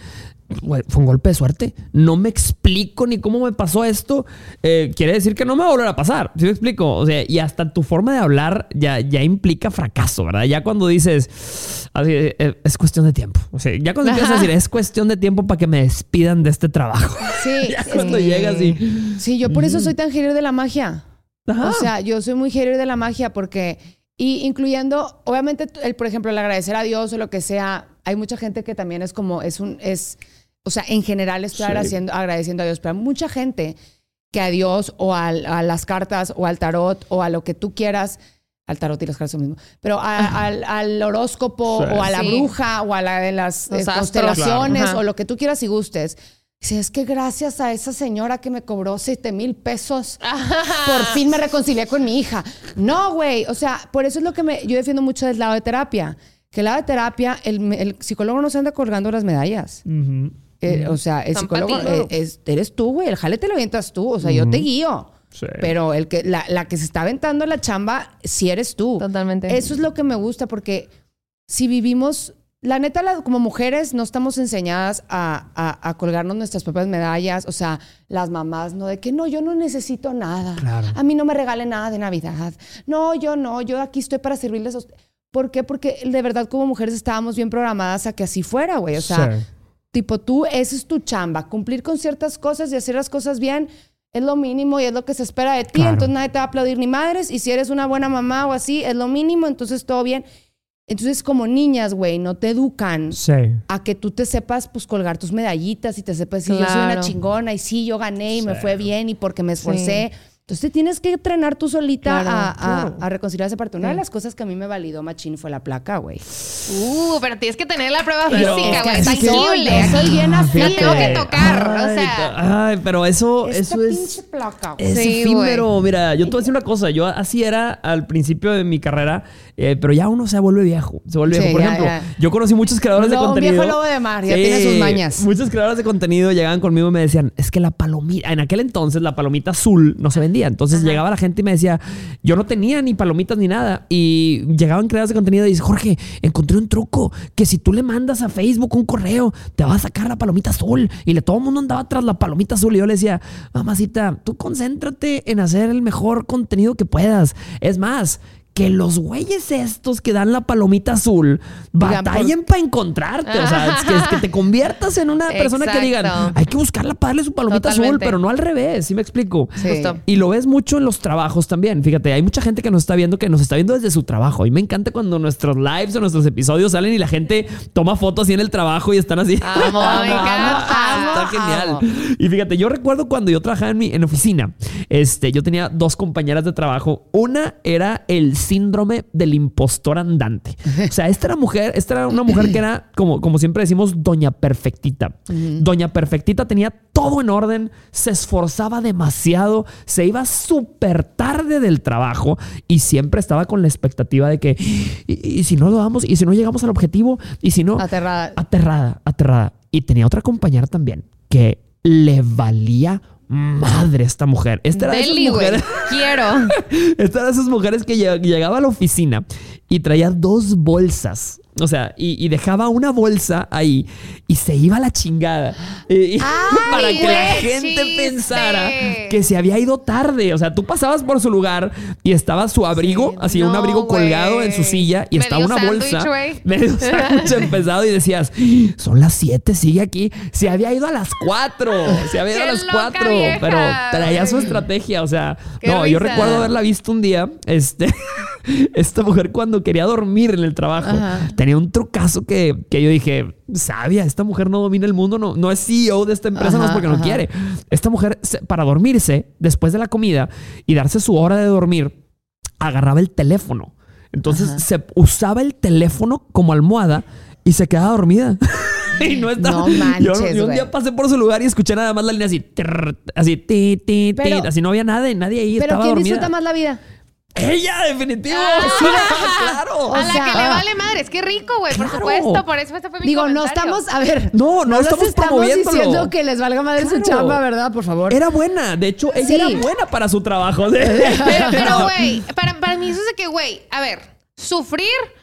[SPEAKER 3] güey, fue un golpe de suerte. No me explico ni cómo me pasó esto. Eh, quiere decir que no me va a volver a pasar. ¿Sí me explico? O sea, y hasta tu forma de hablar ya, ya implica fracaso, ¿verdad? Ya cuando dices, así, eh, es cuestión de tiempo. O sea, ya cuando Ajá. empiezas a decir, es cuestión de tiempo para que me despidan de este trabajo.
[SPEAKER 2] Sí.
[SPEAKER 3] ya cuando sí. llegas y...
[SPEAKER 2] Sí, yo por eso soy tan hater de la magia. Ajá. O sea, yo soy muy hater de la magia porque... Y incluyendo, obviamente, el, por ejemplo, el agradecer a Dios o lo que sea. Hay mucha gente que también es como, es un, es... O sea, en general estoy sí. agradeciendo, agradeciendo a Dios, pero hay mucha gente que a Dios o a, a las cartas o al tarot o a lo que tú quieras, al tarot y las cartas son lo mismo, pero a, al, al horóscopo sí. o a la sí. bruja o a la de las eh, constelaciones claro. o lo que tú quieras y gustes. Dice, es que gracias a esa señora que me cobró siete mil pesos, por fin me reconcilié con mi hija. No, güey. O sea, por eso es lo que me, yo defiendo mucho del lado de terapia. Que el lado de terapia, el, el psicólogo no se anda colgando las medallas. Uh-huh. Eh, o sea, el psicólogo eh, es, eres tú, güey. El jale te lo avientas tú. O sea, uh-huh. yo te guío. Sí. Pero el que, la, la que se está aventando la chamba, sí eres tú.
[SPEAKER 4] Totalmente.
[SPEAKER 2] Eso es lo que me gusta porque si vivimos... La neta, la, como mujeres, no estamos enseñadas a, a, a colgarnos nuestras propias medallas. O sea, las mamás, no, de que no, yo no necesito nada. Claro. A mí no me regalen nada de Navidad. No, yo no, yo aquí estoy para servirles a ustedes. ¿Por qué? Porque de verdad como mujeres estábamos bien programadas a que así fuera, güey. O sea, sí. tipo tú, esa es tu chamba. Cumplir con ciertas cosas y hacer las cosas bien es lo mínimo y es lo que se espera de ti. Claro. Entonces nadie te va a aplaudir ni madres. Y si eres una buena mamá o así, es lo mínimo. Entonces todo bien. Entonces, como niñas, güey, no te educan sí. a que tú te sepas, pues, colgar tus medallitas y te sepas decir, claro. yo soy una chingona y sí, yo gané y sí. me fue bien y porque me esforcé. Sí. Entonces, te tienes que entrenar tú solita claro, a, a, claro. a reconciliar esa parte. Una sí. de las cosas que a mí me validó machín fue la placa, güey.
[SPEAKER 4] Uh, pero tienes que tener la prueba pero física, güey.
[SPEAKER 2] Tangible. Soy bien así.
[SPEAKER 4] La tengo que tocar,
[SPEAKER 3] ay,
[SPEAKER 4] o sea.
[SPEAKER 3] Ay, pero eso,
[SPEAKER 2] esta
[SPEAKER 3] eso es...
[SPEAKER 2] pinche placa,
[SPEAKER 3] es sí, efímero. Wey. Mira, yo te voy a decir una cosa. Yo así era al principio de mi carrera, eh, pero ya uno se vuelve viejo. Se vuelve sí, viejo. Por ya, ejemplo, ya. yo conocí muchos creadores
[SPEAKER 2] no,
[SPEAKER 3] de contenido.
[SPEAKER 2] Un viejo lobo de mar. Ya
[SPEAKER 3] sí,
[SPEAKER 2] tiene sus mañas.
[SPEAKER 3] Muchos creadores de contenido llegaban conmigo y me decían, es que la palomita... En aquel entonces, la palomita azul no se vendía. Entonces Ajá. llegaba la gente y me decía, yo no tenía ni palomitas ni nada. Y llegaban creadores de contenido y dice, Jorge, encontré un truco que si tú le mandas a Facebook un correo, te va a sacar la palomita azul. Y le, todo el mundo andaba tras la palomita azul. Y yo le decía, mamacita, tú concéntrate en hacer el mejor contenido que puedas. Es más, que los güeyes estos que dan la palomita azul batallen por... para encontrarte. O sea, es que, es que te conviertas en una persona Exacto. que digan, hay que buscarla para darle su palomita Totalmente. azul, pero no al revés. ¿Sí me explico?
[SPEAKER 2] Sí.
[SPEAKER 3] Y lo ves mucho en los trabajos también. Fíjate, hay mucha gente que nos está viendo, que nos está viendo desde su trabajo. Y me encanta cuando nuestros lives o nuestros episodios salen y la gente toma fotos así en el trabajo y están así.
[SPEAKER 4] Amo, me encanta.
[SPEAKER 3] Está genial. Y fíjate, yo recuerdo cuando yo trabajaba en mi en oficina, este, yo tenía dos compañeras de trabajo. Una era el síndrome del impostor andante. O sea, esta era mujer, esta era una mujer que era, como, como siempre decimos, doña perfectita. Uh-huh. Doña perfectita tenía todo en orden, se esforzaba demasiado, se iba súper tarde del trabajo y siempre estaba con la expectativa de que, y, y si no lo damos, y si no llegamos al objetivo, y si no...
[SPEAKER 2] Aterrada.
[SPEAKER 3] Aterrada, aterrada. Y tenía otra compañera también que le valía madre esta mujer. Esta era
[SPEAKER 4] Deli,
[SPEAKER 3] esas mujeres.
[SPEAKER 4] Quiero.
[SPEAKER 3] Esta era de esas mujeres que llegaba a la oficina y traía dos bolsas. O sea, y, y dejaba una bolsa ahí y se iba a la chingada. Y,
[SPEAKER 4] Ay,
[SPEAKER 3] para que
[SPEAKER 4] güey,
[SPEAKER 3] la gente
[SPEAKER 4] chiste.
[SPEAKER 3] pensara que se había ido tarde. O sea, tú pasabas por su lugar y estaba su abrigo, sí, así no, un abrigo wey. colgado en su silla y estaba una bolsa. Medio sándwich empezado y decías, son las siete, sigue aquí. Se había ido a las cuatro. Se había ido a las cuatro. Vieja. Pero traía su estrategia. O sea, Qué no, risa. Yo recuerdo haberla visto un día. Este, esta mujer cuando quería dormir en el trabajo. Ajá. Tenía un trucazo que, que yo dije, sabia, esta mujer no domina el mundo, no, no es C E O de esta empresa, ajá, no es porque ajá. no quiere. Esta mujer, para dormirse después de la comida y darse su hora de dormir, agarraba el teléfono. Entonces ajá. se usaba el teléfono como almohada y se quedaba dormida. Y no estaba.
[SPEAKER 2] No manches,
[SPEAKER 3] yo, yo un día pasé por su lugar y escuché nada más la línea así, trrr, así, ti, ti, ti, así no había nada, nadie ahí,
[SPEAKER 2] pero
[SPEAKER 3] estaba
[SPEAKER 2] ¿quién
[SPEAKER 3] dormida.
[SPEAKER 2] disfruta más la vida?
[SPEAKER 3] ¡Ella, definitivo!
[SPEAKER 4] Ah,
[SPEAKER 3] sí, claro.
[SPEAKER 4] A
[SPEAKER 2] o
[SPEAKER 4] la
[SPEAKER 2] sea,
[SPEAKER 4] que le vale madres. Qué rico, güey.
[SPEAKER 3] Claro.
[SPEAKER 4] Por supuesto. Por eso este fue mi
[SPEAKER 2] Digo,
[SPEAKER 4] comentario.
[SPEAKER 2] no estamos... A ver...
[SPEAKER 3] No, no, no
[SPEAKER 2] estamos,
[SPEAKER 3] estamos
[SPEAKER 2] diciendo que les valga madre claro. su chamba, ¿verdad? Por favor.
[SPEAKER 3] Era buena. De hecho, ella sí. era buena para su trabajo.
[SPEAKER 4] Pero, pero, güey, para, para mí eso es de que, güey, a ver, sufrir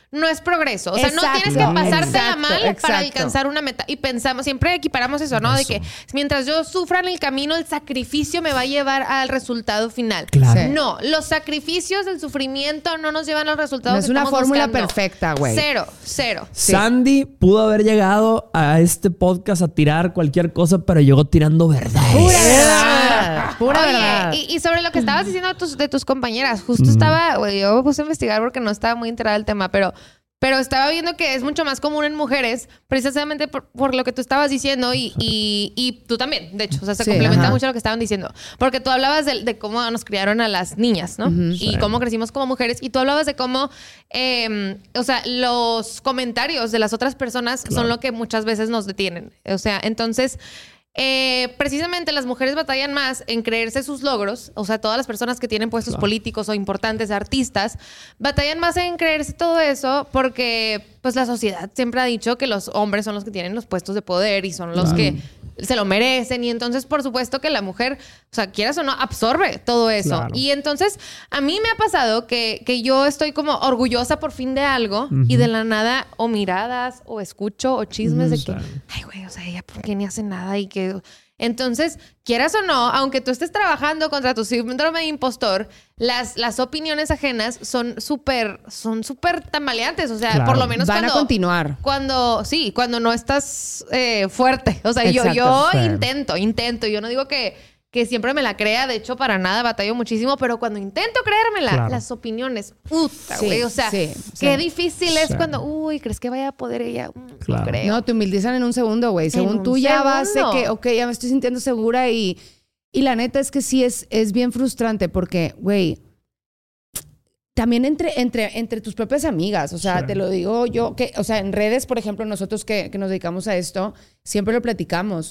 [SPEAKER 4] no es progreso. O sea,
[SPEAKER 2] Exacto.
[SPEAKER 4] no tienes que pasártela
[SPEAKER 2] Exacto,
[SPEAKER 4] mal
[SPEAKER 2] exacto.
[SPEAKER 4] para alcanzar una meta. Y pensamos, siempre equiparamos eso, ¿no?
[SPEAKER 3] Eso.
[SPEAKER 4] De que mientras yo sufra en el camino, el sacrificio me va a llevar al resultado final.
[SPEAKER 3] Claro.
[SPEAKER 2] Sí.
[SPEAKER 4] No, los sacrificios del sufrimiento no nos llevan al resultado
[SPEAKER 2] No
[SPEAKER 4] que
[SPEAKER 2] es una
[SPEAKER 4] estamos
[SPEAKER 2] fórmula
[SPEAKER 4] buscando.
[SPEAKER 2] perfecta, güey.
[SPEAKER 4] Cero, cero.
[SPEAKER 2] Sí.
[SPEAKER 3] Sandy pudo haber llegado a este podcast a tirar cualquier cosa, pero llegó tirando verdades.
[SPEAKER 2] Pura verdad. Pura
[SPEAKER 4] Oye,
[SPEAKER 2] verdad.
[SPEAKER 4] Y, y sobre lo que estabas diciendo de tus, de tus compañeras, justo estaba, güey, yo me puse a investigar porque no estaba muy enterada del tema, pero, pero estaba viendo que es mucho más común en mujeres, precisamente por, por lo que tú estabas diciendo y, y, y tú también, de hecho, o sea, se
[SPEAKER 2] Sí,
[SPEAKER 4] complementa
[SPEAKER 2] ajá.
[SPEAKER 4] mucho lo que estaban diciendo, porque tú hablabas de, de cómo nos criaron a las niñas, ¿no? Y
[SPEAKER 3] Sí.
[SPEAKER 4] cómo crecimos como mujeres, y tú hablabas de cómo, eh, o sea, los comentarios de las otras personas
[SPEAKER 3] Claro.
[SPEAKER 4] son lo que muchas veces nos detienen, o sea, entonces... Eh, precisamente las mujeres batallan más en creerse sus logros, o sea, todas las personas que tienen puestos
[SPEAKER 3] Claro.
[SPEAKER 4] políticos o importantes, artistas, batallan más en creerse todo eso porque pues la sociedad siempre ha dicho que los hombres son los que tienen los puestos de poder y son los
[SPEAKER 3] Claro.
[SPEAKER 4] que se lo merecen, y entonces por supuesto que la mujer, o sea, quieras o no, absorbe todo eso.
[SPEAKER 3] Claro.
[SPEAKER 4] Y entonces a mí me ha pasado que, que yo estoy como orgullosa por fin de algo
[SPEAKER 3] Ujú.
[SPEAKER 4] y de la nada o miradas o escucho o chismes de que,
[SPEAKER 3] Claro.
[SPEAKER 4] ay, güey, o sea, ella por qué ni hace nada y que... Entonces, quieras o no, aunque tú estés trabajando contra tu síndrome de impostor, las, las opiniones ajenas son súper, son súper tambaleantes. O sea,
[SPEAKER 3] Claro.
[SPEAKER 4] por lo menos
[SPEAKER 2] Van
[SPEAKER 4] cuando...
[SPEAKER 2] a continuar.
[SPEAKER 4] Cuando, sí, cuando no estás eh, fuerte. O sea, yo,
[SPEAKER 2] Exacto.
[SPEAKER 4] yo
[SPEAKER 3] Sí.
[SPEAKER 4] intento, intento. Yo no digo que, que siempre me la crea. De hecho, para nada batallo muchísimo. Pero cuando intento creérmela,
[SPEAKER 3] Claro.
[SPEAKER 4] las opiniones, puta,
[SPEAKER 2] Sí,
[SPEAKER 4] güey. O sea,
[SPEAKER 2] sí,
[SPEAKER 4] qué
[SPEAKER 2] sí.
[SPEAKER 4] difícil es
[SPEAKER 3] Sí.
[SPEAKER 4] cuando, uy, ¿crees que vaya a poder ella? Mm,
[SPEAKER 3] Claro.
[SPEAKER 4] No creo.
[SPEAKER 2] No, te humildizan en un segundo, güey. Según
[SPEAKER 4] un
[SPEAKER 2] tú ya vas de
[SPEAKER 4] segundo.
[SPEAKER 2] que, ok, ya me estoy sintiendo segura y, y la neta es que sí es, es bien frustrante porque, güey, también entre, entre, entre tus propias amigas, o sea,
[SPEAKER 3] Sí.
[SPEAKER 2] te lo digo yo, que, o sea, en redes, por ejemplo, nosotros que, que nos dedicamos a esto, siempre lo platicamos.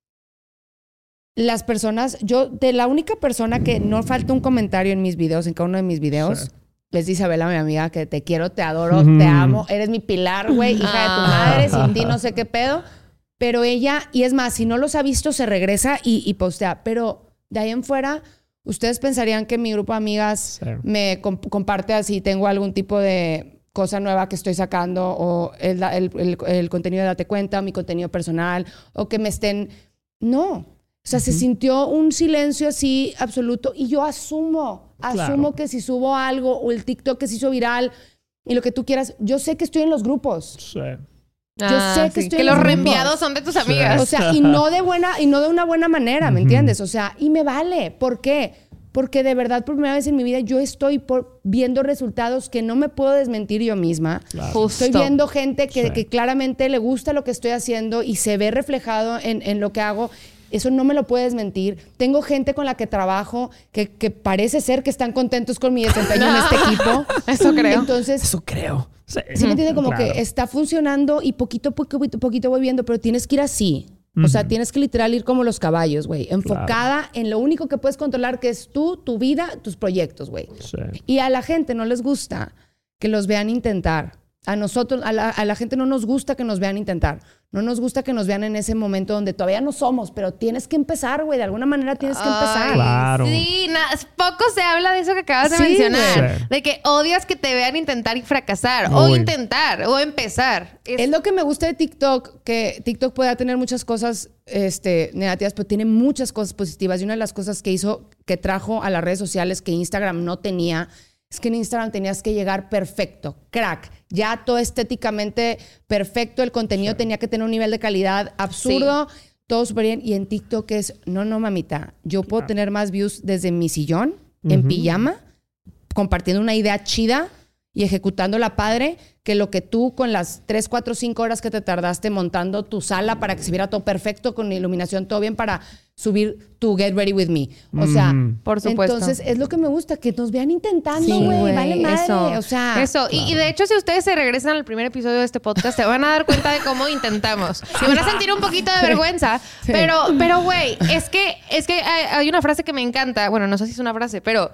[SPEAKER 2] Las personas, yo, de la única persona que no falta un comentario en mis videos, en cada uno de mis videos,
[SPEAKER 3] Sí.
[SPEAKER 2] es de Isabela, mi amiga, que te quiero, te adoro,
[SPEAKER 3] Ujú.
[SPEAKER 2] te amo, eres mi pilar, güey, hija de tu
[SPEAKER 4] Ah.
[SPEAKER 2] madre, sin ti no sé qué pedo. Pero ella, y es más, si no los ha visto, se regresa y, y postea. Pero de ahí en fuera, ustedes pensarían que mi grupo de amigas
[SPEAKER 3] Sí.
[SPEAKER 2] me comp- comparte así, tengo algún tipo de cosa nueva que estoy sacando, o el, el, el, el contenido de Date Cuenta, o mi contenido personal, o que me estén... No. O sea, se sintió un silencio así absoluto y yo asumo,
[SPEAKER 3] Claro.
[SPEAKER 2] asumo que si subo algo o el TikTok que se hizo viral y lo que tú quieras, yo sé que estoy en los grupos.
[SPEAKER 3] Sí.
[SPEAKER 2] Yo sé que estoy en
[SPEAKER 4] los
[SPEAKER 2] los grupos.
[SPEAKER 4] reenviados son de tus amigas.
[SPEAKER 2] O sea, y no de buena, y no de una buena manera, ¿me entiendes? O sea, y me vale. ¿Por qué? Porque de verdad, por primera vez en mi vida, yo estoy por, viendo resultados que no me puedo desmentir yo misma.
[SPEAKER 3] Claro.
[SPEAKER 4] Justo.
[SPEAKER 2] Estoy viendo gente que,
[SPEAKER 3] Sí.
[SPEAKER 2] que claramente le gusta lo que estoy haciendo y se ve reflejado en, en lo que hago. Eso no me lo puedes mentir. Tengo gente con la que trabajo que, que parece ser que están contentos con mi desempeño en este equipo.
[SPEAKER 4] Eso creo.
[SPEAKER 2] Entonces,
[SPEAKER 3] Eso creo. Sí,
[SPEAKER 2] ¿sí me entiendes? Como
[SPEAKER 3] Claro.
[SPEAKER 2] que está funcionando y poquito a poquito, poquito voy viendo, pero tienes que ir así. O sea, tienes que literal ir como los caballos, güey. Enfocada en lo único que puedes controlar, que es tú, tu vida, tus proyectos, güey.
[SPEAKER 3] Sí.
[SPEAKER 2] Y a la gente no les gusta que los vean intentar. A nosotros, a la, a la gente no nos gusta que nos vean intentar. No nos gusta que nos vean en ese momento donde todavía no somos, pero tienes que empezar, güey. De alguna manera tienes que empezar.
[SPEAKER 4] Ay,
[SPEAKER 3] Claro.
[SPEAKER 4] Sí, na- poco se habla de eso que acabas de
[SPEAKER 2] Sí,
[SPEAKER 4] mencionar.
[SPEAKER 3] güey.
[SPEAKER 4] De que odias que te vean intentar y fracasar. O
[SPEAKER 3] Uy.
[SPEAKER 4] intentar, o empezar. Es-
[SPEAKER 2] Es lo que me gusta de TikTok, que TikTok puede tener muchas cosas este, negativas, pero tiene muchas cosas positivas. Y una de las cosas que hizo, que trajo a las redes sociales que Instagram no tenía, es que en Instagram tenías que llegar perfecto, crack. Ya todo estéticamente perfecto, el contenido tenía que tener un nivel de calidad absurdo, todo súper bien. Y en TikTok es, no, no, mamita, yo puedo tener más views desde mi sillón, en
[SPEAKER 3] Ujú.
[SPEAKER 2] pijama, compartiendo una idea chida y ejecutándola padre, que lo que tú con las tres, cuatro, cinco horas que te tardaste montando tu sala para que se viera todo perfecto, con iluminación, todo bien, para subir tu Get Ready With Me. O sea,
[SPEAKER 3] Mm.
[SPEAKER 4] Por supuesto.
[SPEAKER 2] entonces es lo que me gusta, que nos vean intentando,
[SPEAKER 4] Sí,
[SPEAKER 2] güey,
[SPEAKER 4] güey,
[SPEAKER 2] vale madre.
[SPEAKER 4] eso.
[SPEAKER 2] O sea,
[SPEAKER 4] Eso. Y, y de hecho, si ustedes se regresan al primer episodio de este podcast, se van a dar cuenta de cómo intentamos. Y van a sentir un poquito de vergüenza.
[SPEAKER 2] Sí.
[SPEAKER 4] Pero, pero, güey, es que, es que hay, hay una frase que me encanta. Bueno, no sé si es una frase, pero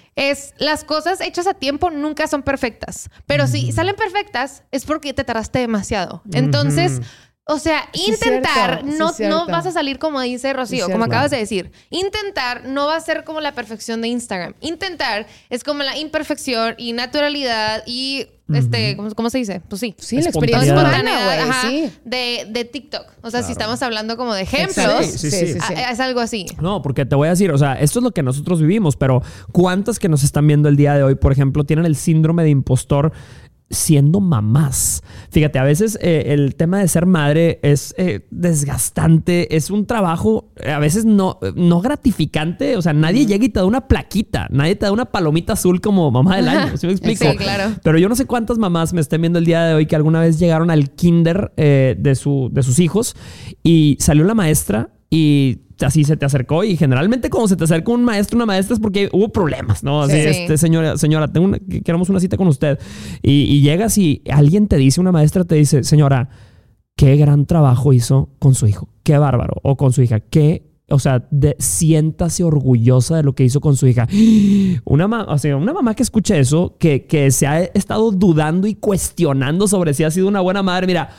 [SPEAKER 4] es las cosas hechas a tiempo nunca son perfectas. Pero si salen perfectas, es porque te tardaste demasiado. Entonces, O sea,
[SPEAKER 2] Sí,
[SPEAKER 4] intentar,
[SPEAKER 2] cierto, sí,
[SPEAKER 4] no, no
[SPEAKER 2] cierto.
[SPEAKER 4] vas a salir como dice Rocío,
[SPEAKER 2] Sí,
[SPEAKER 4] como
[SPEAKER 2] cierto.
[SPEAKER 4] acabas de decir. Intentar no va a ser como la perfección de Instagram. Intentar es como la imperfección y naturalidad y, este, ¿cómo, cómo se dice? Pues sí.
[SPEAKER 2] Sí, la
[SPEAKER 3] Espontaneidad.
[SPEAKER 2] experiencia humana,
[SPEAKER 4] Espontaneidad,
[SPEAKER 2] güey,
[SPEAKER 4] ajá,
[SPEAKER 2] sí.
[SPEAKER 4] de, de TikTok. O sea, si estamos hablando como de ejemplos,
[SPEAKER 2] Exacto.
[SPEAKER 3] Sí, sí, sí.
[SPEAKER 4] a- es algo así.
[SPEAKER 3] No, porque te voy a decir, o sea, esto es lo que nosotros vivimos, pero ¿cuántas que nos están viendo el día de hoy, por ejemplo, tienen el síndrome de impostor siendo mamás? Fíjate, a veces eh, el tema de ser madre es eh, desgastante, es un trabajo eh, a veces no, no gratificante, o sea, nadie llega y te da una plaquita, nadie te da una palomita azul como mamá del año, ¿sí me explico?
[SPEAKER 4] Sí, claro.
[SPEAKER 3] Pero yo no sé cuántas mamás me estén viendo el día de hoy que alguna vez llegaron al kinder eh, de, su, de sus hijos y salió la maestra y así se te acercó, y generalmente cuando se te acerca un maestro o una maestra es porque hubo problemas, ¿no? Así,
[SPEAKER 4] Sí.
[SPEAKER 3] este, señora, señora, tengo una, queremos una cita con usted. Y, y llegas y alguien te dice, una maestra te dice, señora, qué gran trabajo hizo con su hijo, qué bárbaro, o con su hija, qué, o sea, de, siéntase orgullosa de lo que hizo con su hija. Una, ma, o sea, una mamá que escuche eso, que, que se ha estado dudando y cuestionando sobre si ha sido una buena madre, mira,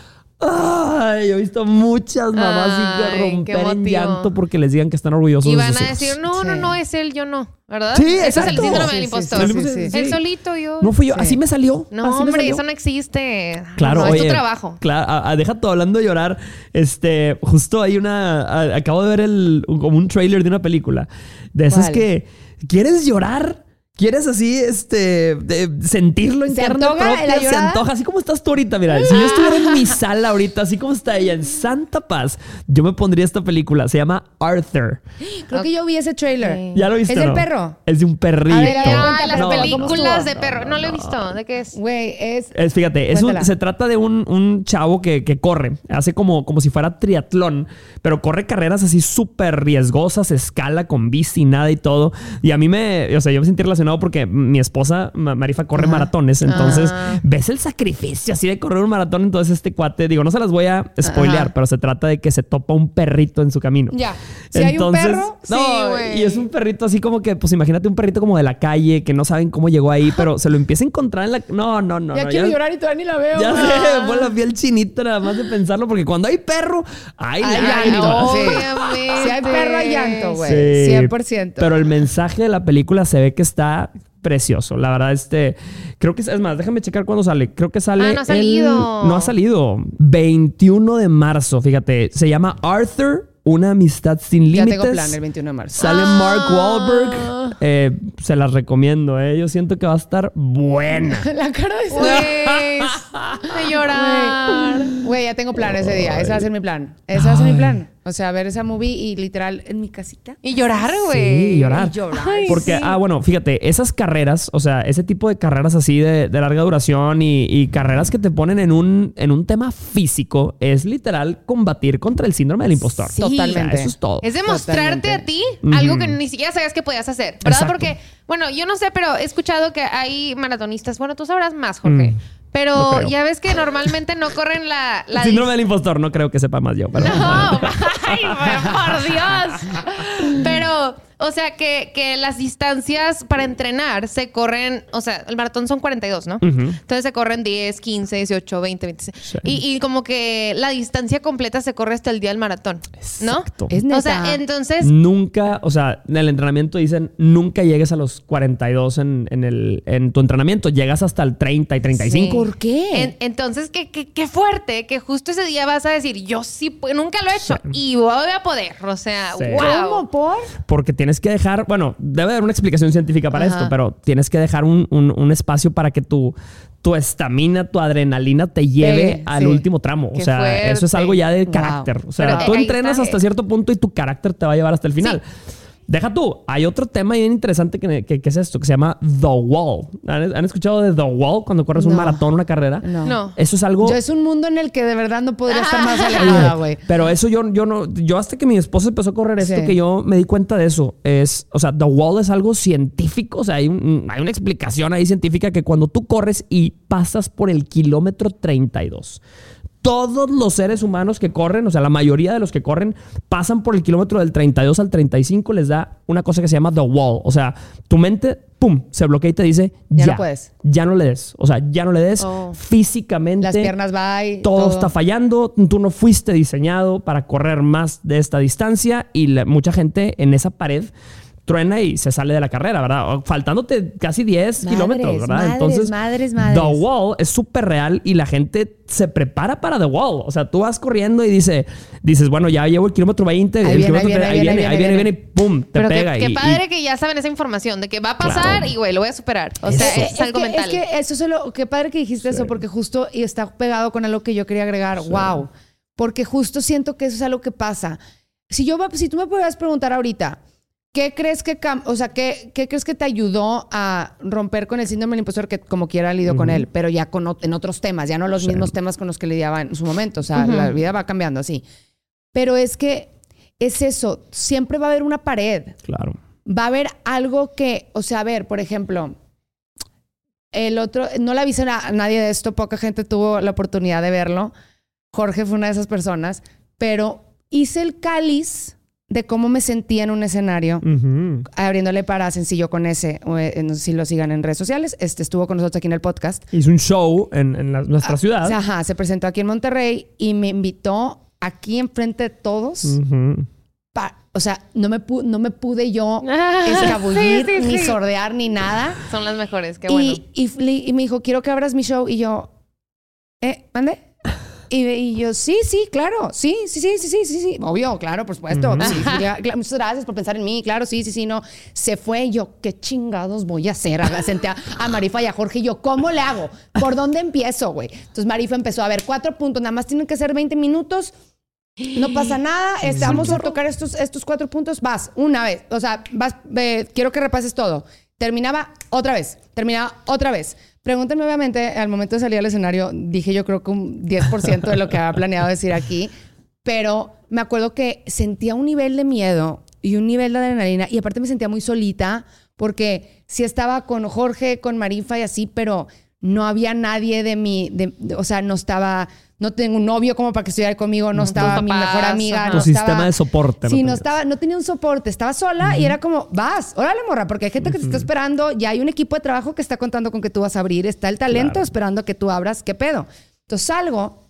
[SPEAKER 3] ay, yo he visto muchas mamás
[SPEAKER 4] Ay,
[SPEAKER 3] y romper
[SPEAKER 4] qué
[SPEAKER 3] en
[SPEAKER 4] motivo.
[SPEAKER 3] llanto porque les digan que están orgullosos
[SPEAKER 4] Y
[SPEAKER 3] de
[SPEAKER 4] van
[SPEAKER 3] sus
[SPEAKER 4] a
[SPEAKER 3] hijos.
[SPEAKER 4] decir, no, no,
[SPEAKER 2] Sí.
[SPEAKER 4] no, es él, yo no, ¿verdad?
[SPEAKER 3] Sí,
[SPEAKER 4] Ese es el
[SPEAKER 3] exacto.
[SPEAKER 4] síndrome
[SPEAKER 2] Sí,
[SPEAKER 4] del
[SPEAKER 2] sí,
[SPEAKER 4] impostor.
[SPEAKER 2] sí, sí, sí.
[SPEAKER 4] El
[SPEAKER 3] Sí.
[SPEAKER 4] solito yo.
[SPEAKER 3] No fui yo,
[SPEAKER 2] Sí.
[SPEAKER 3] así me salió.
[SPEAKER 4] No,
[SPEAKER 3] así me
[SPEAKER 4] hombre,
[SPEAKER 3] salió.
[SPEAKER 4] eso no existe.
[SPEAKER 3] Claro,
[SPEAKER 4] no,
[SPEAKER 3] oye,
[SPEAKER 4] es tu trabajo.
[SPEAKER 3] Claro, a- a- deja todo hablando de llorar. Este, justo hay una. a- acabo de ver el, un- como un trailer de una película. De esas
[SPEAKER 2] ¿Cuál?
[SPEAKER 3] que quieres llorar. ¿Quieres así, este, de sentirlo en
[SPEAKER 2] ¿Se
[SPEAKER 3] carne
[SPEAKER 2] antoja
[SPEAKER 3] propia?
[SPEAKER 2] la
[SPEAKER 3] Se
[SPEAKER 2] llorada?
[SPEAKER 3] antoja, así como estás tú ahorita. Mira, si yo estuviera en mi sala ahorita, así como está ella, en santa paz, yo me pondría esta película. Se llama Arthur.
[SPEAKER 2] Creo que yo vi ese trailer.
[SPEAKER 4] Ok.
[SPEAKER 3] ¿Ya lo viste?
[SPEAKER 2] ¿Es
[SPEAKER 3] o
[SPEAKER 2] del
[SPEAKER 3] no?
[SPEAKER 2] perro?
[SPEAKER 3] Es de un perrito.
[SPEAKER 2] A ver, a ver,
[SPEAKER 4] Ah,
[SPEAKER 2] cuenta,
[SPEAKER 4] las
[SPEAKER 2] pero ¿cómo
[SPEAKER 4] películas
[SPEAKER 2] estuvo?
[SPEAKER 4] de perro. No, lo he visto. ¿De qué es?
[SPEAKER 2] Güey, es...
[SPEAKER 3] Es, fíjate, es un-
[SPEAKER 2] Cuéntala.
[SPEAKER 3] se trata de un, un chavo que, que corre, hace como, como si fuera triatlón, pero corre carreras así súper riesgosas, escala con bici, nada y todo. Y a mí me, o sea, yo me sentí relacionado porque mi esposa, Ma- Marifa, corre
[SPEAKER 2] Ajá.
[SPEAKER 3] maratones, entonces
[SPEAKER 4] Ah.
[SPEAKER 3] ves el sacrificio así de correr un maratón. Entonces este cuate, digo, no se las voy a spoilear,
[SPEAKER 2] Ajá.
[SPEAKER 3] pero se trata de que se topa un perrito en su camino.
[SPEAKER 2] Ya. Si hay un perro...
[SPEAKER 3] No,
[SPEAKER 4] Sí, güey.
[SPEAKER 3] y es un perrito así como que, pues imagínate un perrito como de la calle, que no saben cómo llegó ahí, pero se lo empieza a encontrar en la... No, no, no.
[SPEAKER 2] ya
[SPEAKER 3] no,
[SPEAKER 2] quiero llorar y todavía ni la veo.
[SPEAKER 3] Ya
[SPEAKER 2] güey.
[SPEAKER 3] sé, me pone la piel chinita nada más de pensarlo, porque cuando hay perro, hay
[SPEAKER 2] Hay
[SPEAKER 3] llanto.
[SPEAKER 2] llanto, sí.
[SPEAKER 4] Obviamente.
[SPEAKER 2] Si hay perro, hay llanto, güey.
[SPEAKER 3] Sí,
[SPEAKER 2] cien por ciento.
[SPEAKER 3] Pero el mensaje de la película se ve que está precioso. La verdad, este... Creo que... Es más, déjame checar cuándo sale. Creo que sale...
[SPEAKER 4] Ah, no ha
[SPEAKER 3] el-
[SPEAKER 4] salido.
[SPEAKER 3] no ha salido. veintiuno de marzo, fíjate. Se llama Arthur, una amistad sin
[SPEAKER 2] Ya
[SPEAKER 3] límites.
[SPEAKER 2] tengo plan el veintiuno de marzo.
[SPEAKER 3] Sale Mark
[SPEAKER 4] Ah.
[SPEAKER 3] Wahlberg. Eh, se las recomiendo, ¿eh? Yo siento que va a estar buena.
[SPEAKER 2] La cara de
[SPEAKER 4] Güey, de llorar.
[SPEAKER 2] Güey, ya tengo plan ese día. Ese va a ser mi plan. Ese va a ser mi plan. O sea, ver esa movie y literal en mi casita.
[SPEAKER 4] Y llorar, güey.
[SPEAKER 3] Sí, llorar.
[SPEAKER 2] Y llorar.
[SPEAKER 4] Ay,
[SPEAKER 3] Porque,
[SPEAKER 4] sí.
[SPEAKER 3] ah, bueno, fíjate, esas carreras, o sea, ese tipo de carreras así de, de larga duración y, y carreras que te ponen en un, en un tema físico, es literal combatir contra el síndrome del impostor.
[SPEAKER 2] Sí.
[SPEAKER 3] O sea,
[SPEAKER 2] Totalmente.
[SPEAKER 3] eso es todo.
[SPEAKER 4] Es demostrarte
[SPEAKER 2] Totalmente.
[SPEAKER 4] a ti algo que ni siquiera sabías que podías hacer, ¿verdad?
[SPEAKER 3] Exacto.
[SPEAKER 4] Porque, bueno, yo no sé, pero he escuchado que hay maratonistas. Bueno, tú sabrás más, Jorge.
[SPEAKER 3] Mm,
[SPEAKER 4] Pero
[SPEAKER 3] no creo.
[SPEAKER 4] ya ves que normalmente no corren la... la
[SPEAKER 3] El síndrome del impostor, no creo que sepa más yo. Pero,
[SPEAKER 4] No, ay, por Dios. Pero, o sea, que, que las distancias para entrenar se corren, o sea, el maratón son cuarenta y dos, ¿no?
[SPEAKER 3] Ujú.
[SPEAKER 4] Entonces se corren diez, quince, dieciocho, veinte, veintiséis.
[SPEAKER 3] Sí.
[SPEAKER 4] Y, y como que la distancia completa se corre hasta el día del maratón, ¿no?
[SPEAKER 3] Exacto.
[SPEAKER 2] Es neta.
[SPEAKER 4] O sea, entonces...
[SPEAKER 3] Nunca, o sea, en el entrenamiento dicen, nunca llegues a los cuarenta y dos en, en, el, en tu entrenamiento. Llegas hasta el treinta y treinta y cinco.
[SPEAKER 2] ¿Por qué?
[SPEAKER 4] En- entonces, qué, qué, qué fuerte que justo ese día vas a decir, yo sí, pu- nunca lo he hecho y voy a poder. O sea,
[SPEAKER 3] Sí.
[SPEAKER 4] wow.
[SPEAKER 2] ¿Cómo? ¿Por?
[SPEAKER 3] Porque tienes que dejar, bueno, debe haber una explicación científica para
[SPEAKER 2] Ajá.
[SPEAKER 3] esto, pero tienes que dejar un, un- un espacio para que tu tu estamina, tu adrenalina te lleve
[SPEAKER 2] Sí,
[SPEAKER 3] al
[SPEAKER 2] sí.
[SPEAKER 3] último tramo.
[SPEAKER 4] Qué
[SPEAKER 3] o sea,
[SPEAKER 4] fuerte.
[SPEAKER 3] eso es algo ya de
[SPEAKER 2] Wow.
[SPEAKER 3] carácter. O sea,
[SPEAKER 4] Pero,
[SPEAKER 3] tú
[SPEAKER 4] eh, ahí
[SPEAKER 3] entrenas
[SPEAKER 4] está,
[SPEAKER 3] hasta
[SPEAKER 4] eh.
[SPEAKER 3] cierto punto y tu carácter te va a llevar hasta el final. Deja tú, hay otro tema bien interesante que, que- que es esto, que se llama The Wall. ¿Han, han escuchado de The Wall cuando corres un
[SPEAKER 2] No.
[SPEAKER 3] maratón, una carrera?
[SPEAKER 2] No.
[SPEAKER 4] No.
[SPEAKER 3] Eso es algo...
[SPEAKER 2] Yo es un mundo en el que de verdad no podría estar más alejada, güey.
[SPEAKER 3] Pero eso yo, yo no, yo hasta que mi esposa empezó a correr esto,
[SPEAKER 2] Sí.
[SPEAKER 3] que yo me di cuenta de eso, es, o sea, The Wall es algo científico, o sea, hay, un- hay una explicación ahí científica que cuando tú corres y pasas por el kilómetro treinta y dos, Todos los seres humanos que corren, o sea, la mayoría de los que corren, pasan por el kilómetro del treinta y dos al treinta y cinco, les da una cosa que se llama the wall. O sea, tu mente, pum, se bloquea y te dice, ya,
[SPEAKER 2] Ya no puedes.
[SPEAKER 3] Ya no le des. O sea, ya no le des.
[SPEAKER 4] Oh.
[SPEAKER 3] Físicamente.
[SPEAKER 2] Las piernas va y
[SPEAKER 3] Todo,
[SPEAKER 2] todo
[SPEAKER 3] está fallando. Tú no fuiste diseñado para correr más de esta distancia y la- mucha gente en esa pared truena y se sale de la carrera, ¿verdad? Faltándote casi diez
[SPEAKER 2] Madres,
[SPEAKER 3] kilómetros, ¿verdad?
[SPEAKER 2] madres,
[SPEAKER 3] Entonces,
[SPEAKER 2] madres, madres.
[SPEAKER 3] The Wall es súper real y la gente se prepara para The Wall. O sea, tú vas corriendo y dice, dices, bueno, ya llevo el kilómetro veinte,
[SPEAKER 2] Ahí
[SPEAKER 3] el
[SPEAKER 2] viene,
[SPEAKER 3] kilómetro
[SPEAKER 2] ahí viene,
[SPEAKER 3] ahí viene, ahí viene, viene, y pum, te
[SPEAKER 4] Pero
[SPEAKER 3] pega.
[SPEAKER 4] qué, qué
[SPEAKER 3] y-
[SPEAKER 4] padre
[SPEAKER 3] y-
[SPEAKER 4] que ya saben esa información de que va a pasar
[SPEAKER 3] Claro.
[SPEAKER 4] y, güey, lo voy a superar. O sea,
[SPEAKER 3] Eso.
[SPEAKER 4] es,
[SPEAKER 2] Es
[SPEAKER 4] algo
[SPEAKER 2] que,
[SPEAKER 4] mental.
[SPEAKER 2] es que eso es lo qué padre que dijiste eso, porque justo y está pegado con algo que yo quería agregar. Wow. Porque justo siento que eso es algo que pasa. Si yo si tú me pudieras preguntar ahorita, ¿qué crees que cam- o sea, qué, qué crees que te ayudó a romper con el síndrome del impostor, que como quiera lidio con él, pero ya con, ot- en otros temas, ya no los mismos temas con los que lidiaba en su momento? O sea,
[SPEAKER 4] Ujú.
[SPEAKER 2] la vida va cambiando así. Pero es que es eso, siempre va a haber una pared.
[SPEAKER 3] Claro.
[SPEAKER 2] Va a haber algo que, o sea, a ver, por ejemplo, el otro, no le avisé a nadie de esto, poca gente tuvo la oportunidad de verlo. Jorge fue una de esas personas, pero hice el cáliz de cómo me sentía en un escenario,
[SPEAKER 3] Ujú.
[SPEAKER 2] abriéndole para Sencillo con ese, o, eh, no sé si lo sigan en redes sociales. Este estuvo con nosotros aquí en el podcast.
[SPEAKER 3] Hizo un show en, en la- nuestra ciudad.
[SPEAKER 2] O sea, ajá, se presentó aquí en Monterrey y me invitó aquí enfrente de todos.
[SPEAKER 3] Ujú.
[SPEAKER 2] pa- o sea, no me, pu- no me pude yo
[SPEAKER 4] Ah,
[SPEAKER 2] escabullir,
[SPEAKER 4] sí, sí,
[SPEAKER 2] ni
[SPEAKER 4] sí.
[SPEAKER 2] sordear, ni nada.
[SPEAKER 4] Son las mejores, qué
[SPEAKER 2] y,
[SPEAKER 4] bueno.
[SPEAKER 2] y, li- y me dijo, quiero que abras mi show. Y yo, ¿eh? ¿Mande? Y, y yo, sí, sí, claro. Sí, sí, sí, sí, sí, sí, sí. Obvio, claro, por supuesto. Sí, sí, ya, cla- muchas gracias por pensar en mí. Claro, sí, sí, sí, no. Se fue y yo, ¿qué chingados voy a hacer? A- Senté a, a Marifa y a Jorge y yo, ¿cómo le hago? ¿Por dónde empiezo, güey? Entonces Marifa empezó a ver cuatro puntos. Nada más tienen que ser veinte minutos. No pasa nada. Este, vamos a tocar estos, estos cuatro puntos. Vas, una vez. O sea, vas, eh, quiero que repases todo. Terminaba otra vez. Terminaba otra vez. Pregúntenme, obviamente, al momento de salir al escenario, dije yo creo que un diez por ciento de lo que había planeado decir aquí. Pero me acuerdo que sentía un nivel de miedo y un nivel de adrenalina. Y aparte me sentía muy solita porque sí estaba con Jorge, con Marifa y así, pero no había nadie de mi... de- de- o sea, no estaba... No tengo un novio como para que estuviera conmigo. No estaba
[SPEAKER 4] Tus
[SPEAKER 2] mi
[SPEAKER 4] papás,
[SPEAKER 2] mejor amiga.
[SPEAKER 4] ajá.
[SPEAKER 3] Tu
[SPEAKER 2] No
[SPEAKER 3] sistema
[SPEAKER 2] estaba,
[SPEAKER 3] de soporte.
[SPEAKER 2] Sí, no,
[SPEAKER 3] tenías.
[SPEAKER 2] estaba, no tenía un soporte. Estaba sola y era como, vas, órale, morra, porque hay gente que te está esperando. Ya hay un equipo de trabajo que está contando con que tú vas a abrir. Está el talento
[SPEAKER 3] Claro.
[SPEAKER 2] esperando que tú abras. ¿Qué pedo? Entonces salgo.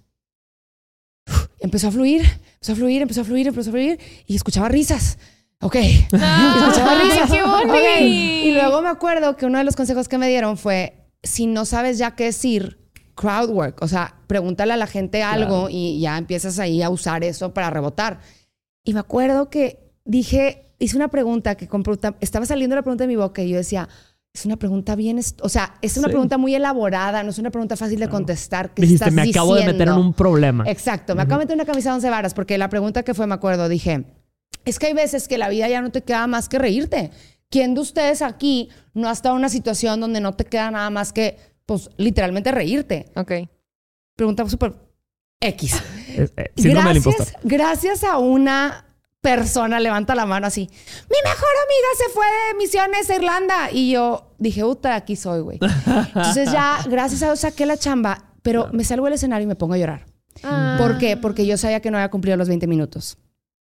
[SPEAKER 2] Empezó a fluir, empezó a fluir, empezó a fluir, empezó a fluir. Y escuchaba risas. Ok. Escuchaba
[SPEAKER 4] Ay,
[SPEAKER 2] risas.
[SPEAKER 4] qué bonito.
[SPEAKER 2] Ok. Y luego me acuerdo que uno de los consejos que me dieron fue, si no sabes ya qué decir, crowd work. O sea, pregúntale a la gente algo y ya empiezas ahí a usar eso para rebotar. Y me acuerdo que dije, hice una pregunta que con pregunta- estaba saliendo la pregunta de mi boca y yo decía, es una pregunta bien, est- o sea, es una
[SPEAKER 3] Sí.
[SPEAKER 2] pregunta muy elaborada, no es una pregunta fácil de contestar. ¿Qué
[SPEAKER 3] Dijiste,
[SPEAKER 2] estás
[SPEAKER 3] me acabo de meter en
[SPEAKER 2] diciendo?"
[SPEAKER 3] un problema.
[SPEAKER 2] Exacto, me acabo de meter en una camisa de once varas porque la pregunta que fue, me acuerdo, dije, es que hay veces que la vida ya no te queda más que reírte. ¿Quién de ustedes aquí no ha estado en una situación donde no te queda nada más que, pues, literalmente reírte?
[SPEAKER 4] Ok.
[SPEAKER 2] Pregunta súper X.
[SPEAKER 3] Es- eh, síndrome del impostor.
[SPEAKER 2] Gracias, gracias a una persona, levanta la mano así, mi mejor amiga se fue de misiones a Irlanda. Y yo dije, puta, aquí soy, güey. Entonces ya, gracias a Dios, saqué la chamba, pero me salgo del escenario y me pongo a llorar.
[SPEAKER 4] Ah.
[SPEAKER 2] ¿Por qué? Porque yo sabía que no había cumplido los veinte minutos.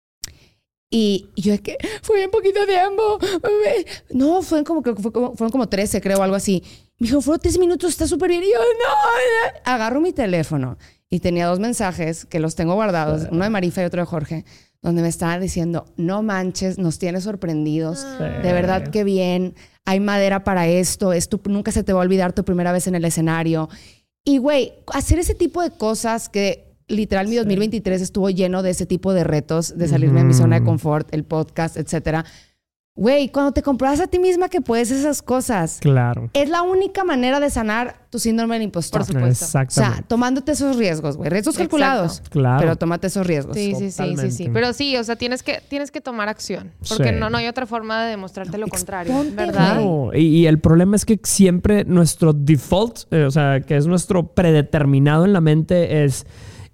[SPEAKER 2] Y yo es que fue bien poquito tiempo. No, fueron como, creo que fue como, fueron como trece, creo, algo así. Me dijo, fueron trece minutos, está súper bien. Y yo, no. Agarro mi teléfono y tenía dos mensajes que los tengo guardados, uno de Marifa y otro de Jorge, donde me estaban diciendo, no manches, nos tienes sorprendidos. De verdad que bien. Hay madera para esto. esto. Nunca se te va a olvidar tu primera vez en el escenario. Y, güey, hacer ese tipo de cosas que... Literal, mi dos mil veintitrés estuvo lleno de ese tipo de retos, de salirme de mi zona de confort, el podcast, etcétera. Güey, cuando te compruebas a ti misma que puedes esas cosas,
[SPEAKER 3] Claro.
[SPEAKER 2] es la única manera de sanar tu síndrome del impostor.
[SPEAKER 4] Por supuesto.
[SPEAKER 2] O sea,
[SPEAKER 3] Exactamente.
[SPEAKER 2] tomándote esos riesgos, güey. Riesgos
[SPEAKER 4] Exacto.
[SPEAKER 2] calculados.
[SPEAKER 3] Claro.
[SPEAKER 2] Pero tómate esos riesgos.
[SPEAKER 4] Sí, sí, sí, sí, sí.
[SPEAKER 3] Totalmente.
[SPEAKER 4] Pero sí, o sea, tienes que, tienes que tomar acción. Porque
[SPEAKER 3] Sí.
[SPEAKER 4] no, no hay otra forma de demostrarte lo contrario.
[SPEAKER 2] exponte,
[SPEAKER 4] ¿Verdad?
[SPEAKER 3] Claro. Y, y el problema es que siempre nuestro default, eh, o sea, que es nuestro predeterminado en la mente, es